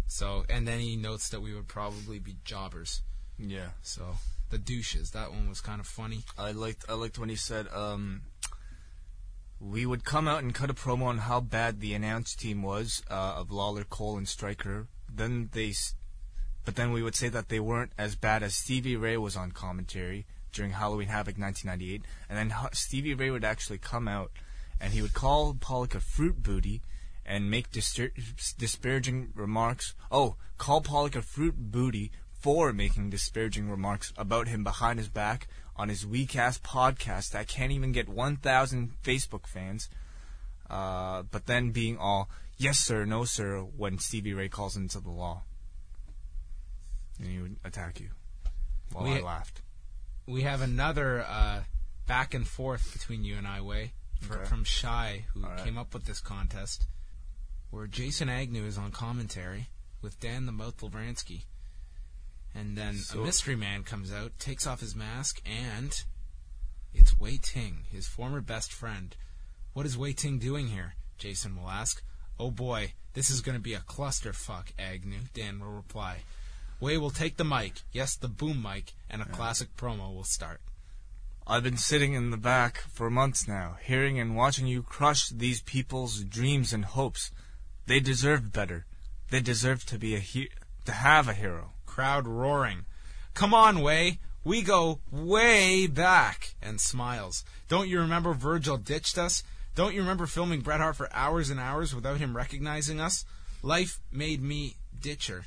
So, and then he notes that we would probably be jobbers. Yeah. So, the douches. That one was kind of funny. I liked I liked when he said, um, we would come out and cut a promo on how bad the announce team was uh, of Lawler, Cole, and Stryker. Then they, s- but then we would say that they weren't as bad as Stevie Ray was on commentary during Halloween Havoc nineteen ninety-eight. And then H- Stevie Ray would actually come out and he would call Pollock a fruit booty and make distur- disparaging remarks. Oh, call Pollock a fruit booty for making disparaging remarks about him behind his back on his weak-ass podcast that can't even get one thousand Facebook fans. Uh, but then being all, yes sir, no sir, when Stevie Ray calls into the law. And he would attack you. While We- I laughed. We have another uh, back and forth between you and I, Way, for, Okay. from Shy, who All right. came up with this contest, where Jason Agnew is on commentary with Dan the Mouth Lavransky. And then So- a mystery man comes out, takes off his mask, and it's Wei Ting, his former best friend. What is Wei Ting doing here? Jason will ask. Oh boy, this is going to be a clusterfuck, Agnew, Dan will reply. Wei will take the mic, yes, the boom mic, and a classic promo will start. I've been sitting in the back for months now, hearing and watching you crush these people's dreams and hopes. They deserve better. They deserve to be a he- to have a hero. Crowd roaring. Come on, Way. We go way back. And smiles. Don't you remember Virgil ditched us? Don't you remember filming Bret Hart for hours and hours without him recognizing us? Life made me ditcher.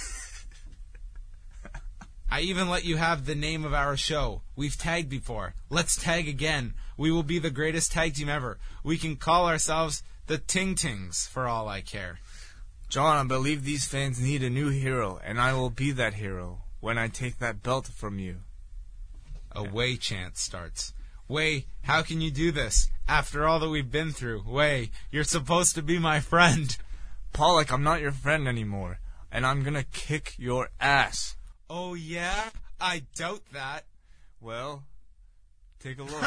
I even let you have the name of our show. We've tagged before. Let's tag again. We will be the greatest tag team ever. We can call ourselves the Ting Tings for all I care. John, I believe these fans need a new hero, and I will be that hero when I take that belt from you. A Way chant starts. Way, how can you do this? After all that we've been through. Way, you're supposed to be my friend. Pollock, I'm not your friend anymore, and I'm gonna kick your ass. Oh, yeah? I doubt that. Well, take a look.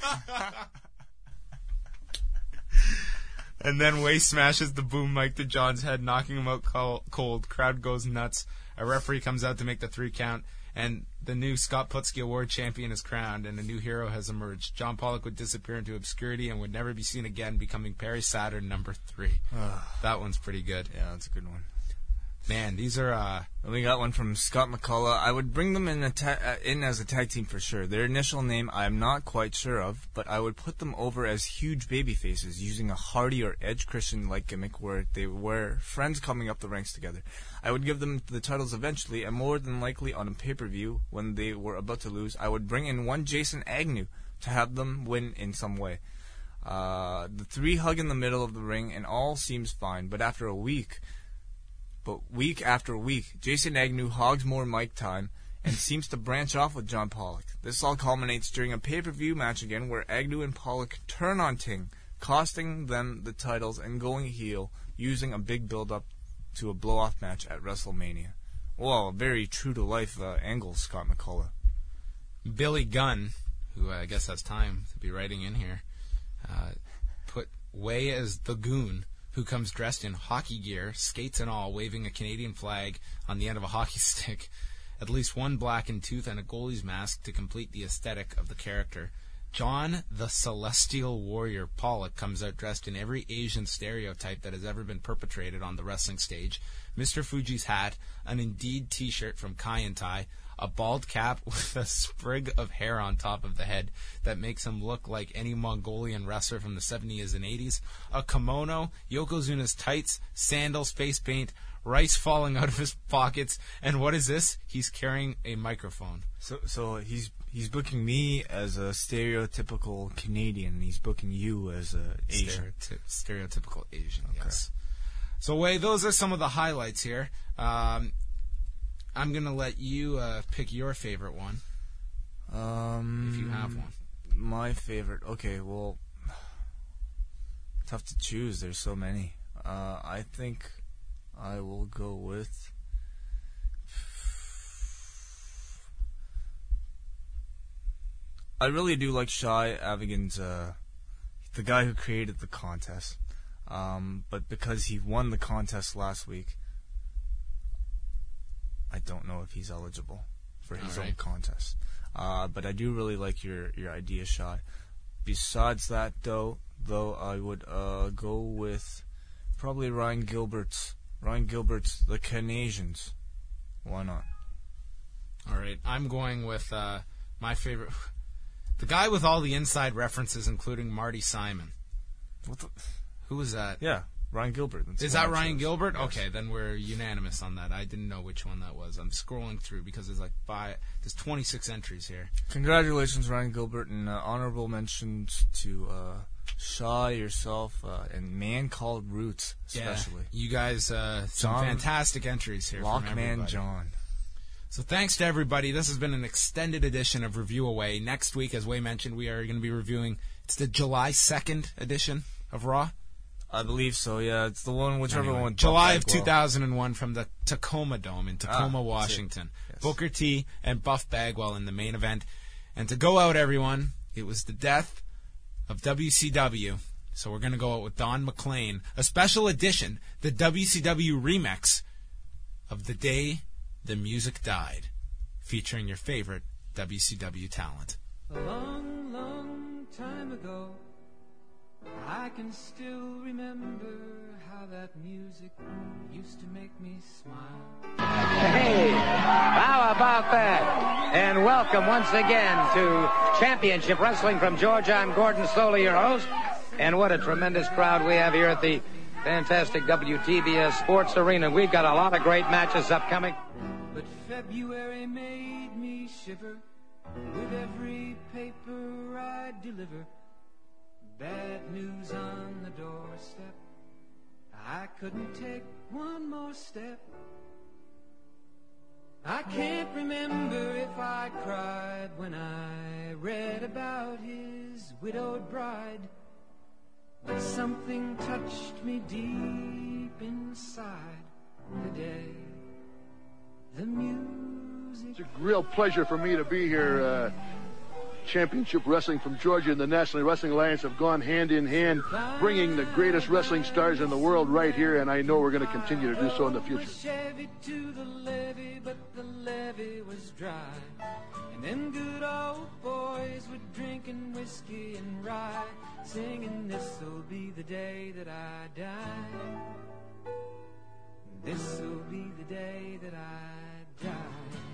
And then Way smashes the boom mic to John's head, knocking him out col- cold. Crowd goes nuts. A referee comes out to make the three count, and the new Scott Putski Award champion is crowned, and a new hero has emerged. John Pollock would disappear into obscurity and would never be seen again, becoming Perry Saturn number three. That one's pretty good. Yeah, that's a good one. Man, these are, uh... And we got one from Scott McCullough. I would bring them in, a ta- uh, in as a tag team for sure. Their initial name I'm not quite sure of, but I would put them over as huge baby faces using a Hardy or Edge Christian-like gimmick where they were friends coming up the ranks together. I would give them the titles eventually, and more than likely on a pay-per-view when they were about to lose, I would bring in one Jason Agnew to have them win in some way. Uh, the three hug in the middle of the ring, and all seems fine, but after a week... But week after week, Jason Agnew hogs more mic time and seems to branch off with John Pollock. This all culminates during a pay-per-view match again where Agnew and Pollock turn on Ting, costing them the titles and going heel, using a big build-up to a blow-off match at WrestleMania. Well, a very true-to-life uh, angle, Scott McCullough. Billy Gunn, who I guess has time to be writing in here, uh, put Way as the Goon, who comes dressed in hockey gear, skates and all, waving a Canadian flag on the end of a hockey stick, at least one blackened tooth and a goalie's mask to complete the aesthetic of the character. John the Celestial Warrior Pollock comes out dressed in every Asian stereotype that has ever been perpetrated on the wrestling stage. Mister Fuji's hat, an Indeed t-shirt from Kai and Tai, a bald cap with a sprig of hair on top of the head that makes him look like any Mongolian wrestler from the seventies and eighties, a kimono, Yokozuna's tights, sandals, face paint, rice falling out of his pockets, and what is this? He's carrying a microphone. So, so he's he's booking me as a stereotypical Canadian, and he's booking you as a Asian. Stereoty- stereotypical Asian, yes. So, Way, those are some of the highlights here. Um, I'm going to let you uh, pick your favorite one, Um, if you have one. My favorite. Okay, well, tough to choose. There's so many. Uh, I think I will go with. I really do like Shy Avigan's, uh, the guy who created the contest. Um, but because he won the contest last week, don't know if he's eligible for his All own right. contest. Uh, but I do really like your, your idea, Shaw. Besides that, though, though I would uh, go with probably Ryan Gilbert's. Ryan Gilbert's The Canadians. Why not? All right, I'm going with uh, my favorite, the guy with all the inside references, including Marty Simon. What the? Who was that? Yeah, Ryan Gilbert. That's Is the that one I Ryan chose. Gilbert? Yes. Okay, then we're unanimous on that. I didn't know which one that was. I'm scrolling through because there's like five, there's twenty-six entries here. Congratulations, Ryan Gilbert, and uh, honorable mentions to uh, Shaw, yourself, uh, and Man Called Roots, especially. Yeah, you guys, uh, some John- fantastic entries here from Lockman everybody. John. So thanks to everybody. This has been an extended edition of Review Away. Next week, as Way mentioned, we are going to be reviewing, it's the July second edition of Raw. I believe so, yeah. It's the one, whichever Anyway, one. July of Buff Bagwell. two thousand one from the Tacoma Dome in Tacoma, Ah, that's it. Washington. Yes. Booker T and Buff Bagwell in the main event. And to go out, everyone, it was the death of W C W. So we're going to go out with Don McLean, a special edition, the W C W remix of The Day the Music Died, featuring your favorite W C W talent. A long, long time ago, I can still remember how that music used to make me smile. Hey, how about that? And welcome once again to Championship Wrestling from Georgia. I'm Gordon Soley, your host. And what a tremendous crowd we have here at the fantastic W T B S Sports Arena. We've got a lot of great matches upcoming. But February made me shiver with every paper I deliver. Bad news on the doorstep. I couldn't take one more step. I can't remember if I cried when I read about his widowed bride. But something touched me deep inside the day. The music. It's a real pleasure for me to be here. Uh, Championship Wrestling from Georgia and the National Wrestling Alliance have gone hand in hand, bringing the greatest wrestling stars in the world right here, and I know we're going to continue to do so in the future. Chevy to the levee, but the levee was dry. And them good old boys were drinking whiskey and rye, singing, this'll be the day that I die. This'll be the day that I die.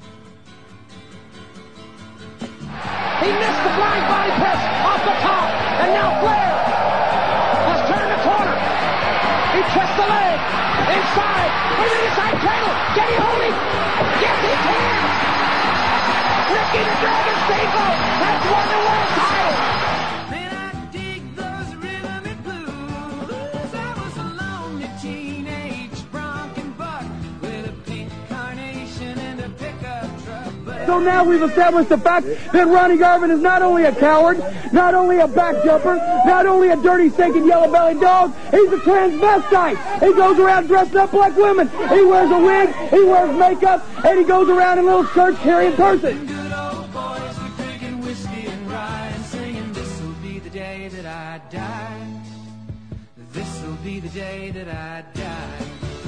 He missed the blind body press off the top. And now Flair has turned the corner. He twists the leg. Inside. With an inside cradle. Can he hold him? Yes, he can. Ricky the Dragon Steamboat has won the world title. Man, I dig those rhythm and blues. I was a lonely teenage bronc and buck with a pink carnation and a pickup truck. But So now we've established the fact that Ronnie Garvin is not only a coward, not only a back jumper, not only a dirty, stinking, yellow-bellied dog, he's a transvestite. He goes around dressed up like women. He wears a wig, he wears makeup, and he goes around in little skirts carrying purses. good old boys were drinking whiskey and rye and singing, this'll be the day that I die. This'll be the day that I die.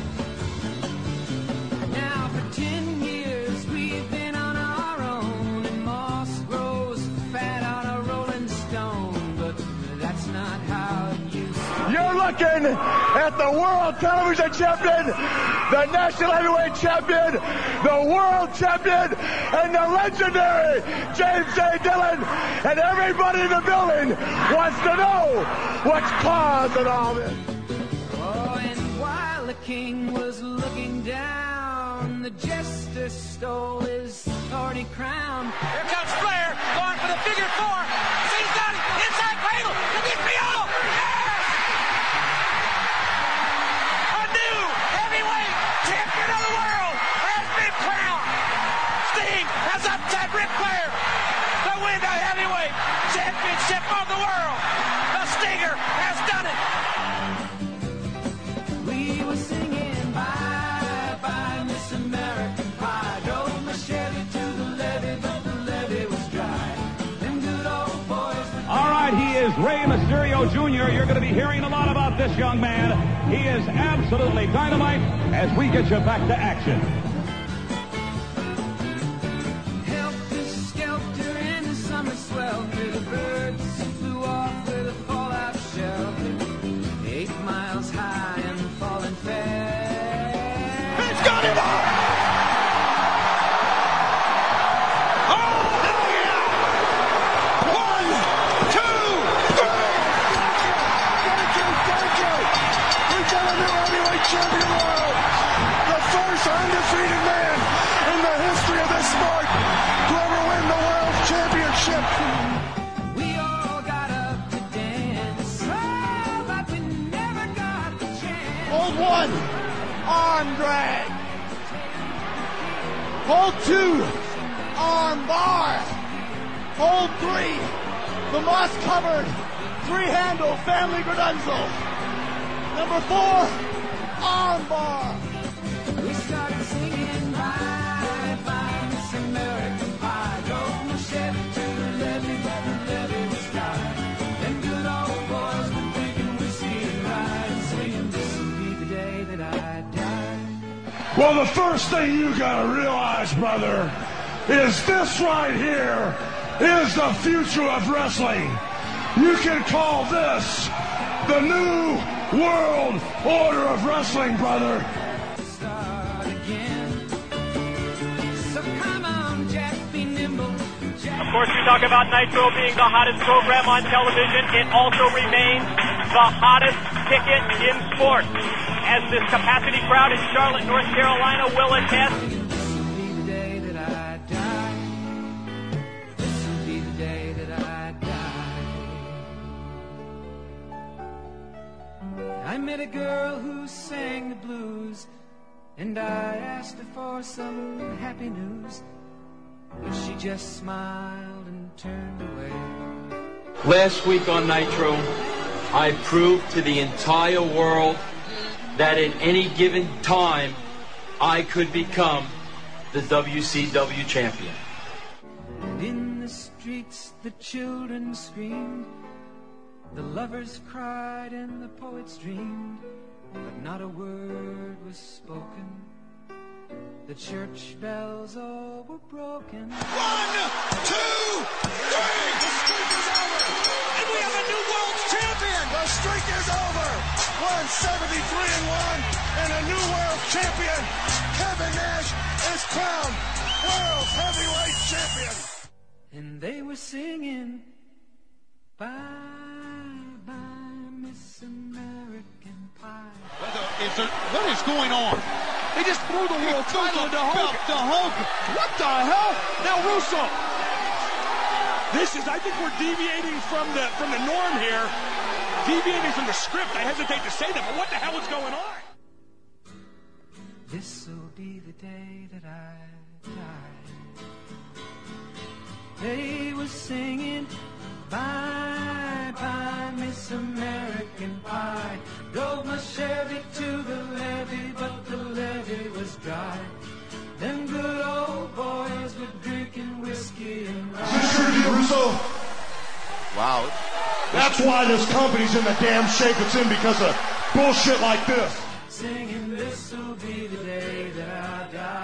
Now for ten years we've been on our own, and moss grows fat on a rolling stone, but that's not how it used to be. You're looking at the World Television Champion, the National Heavyweight Champion, the World Champion, and the legendary James J. Dillon. And everybody in the building wants to know what's causing all this. Oh, and while the king was looking down, the jester stole his thorny crown. Here comes Flair, going for the figure four. He's got it. Inside cradle. The D P O. Yes! A new heavyweight champion of the world has been crowned. Sting has upset Ric Flair to win the heavyweight championship of the world. The Stinger has done it. We were singing bye bye Miss American Pie. Drove my Chevy to the levee, but the levee was dry. Them good old boys. All right, he is Rey Mysterio Junior You're going to be hearing a lot about this young man. He is absolutely dynamite as we get you back to action. Hold two, arm bar. Hold three, the moss-covered three-handle family Gradunzel. Number four, arm bar. We started singing bye, bye, Miss American Pie. Drove my Chevy to the levee, but the levee was dry. Them good old boys were drinking whiskey and rye, singing this will be the day that I die. Well, the first thing you gotta realize, brother, is this right here is the future of wrestling. You can call this the new world order of wrestling, brother. Start again. So come on, Jack, be nimble. Jack. Of course, we talk about Nitro being the hottest program on television. It also remains the hottest ticket in sports, as this capacity crowd in Charlotte, North Carolina will attest. This will be the day that I die. This will be the day that I die. I met a girl who sang the blues, and I asked her for some happy news, but she just smiled and turned away. Last week on Nitro, I proved to the entire world that at any given time, I could become the W C W champion. And in the streets, the children screamed, the lovers cried, and the poets dreamed, but not a word was spoken. The church bells all were broken. One, two, three! The streak is over! And we have a new world champion! The streak is over! one seventy-three and one, and a new world champion! Kevin Nash is crowned world heavyweight champion! And they were singing, bye, bye, Miss American Pie. What, the, is there, what is going on? They just threw the world title to Hulk. To Hulk. What the hell? Now Russo. This is, I think we're deviating from the from the norm here. Deviating from the script. I hesitate to say that, but what the hell is going on? This'll be the day that I die. They were singing, bye, bye, Miss American Pie. Drove my Chevy to the levee, but the levee was dry. Them good old boys were drinking whiskey and rye. Is this true, Jim Russo? Wow. That's why this company's in the damn shape it's in, because of bullshit like this. Singing, this'll be the day that I die.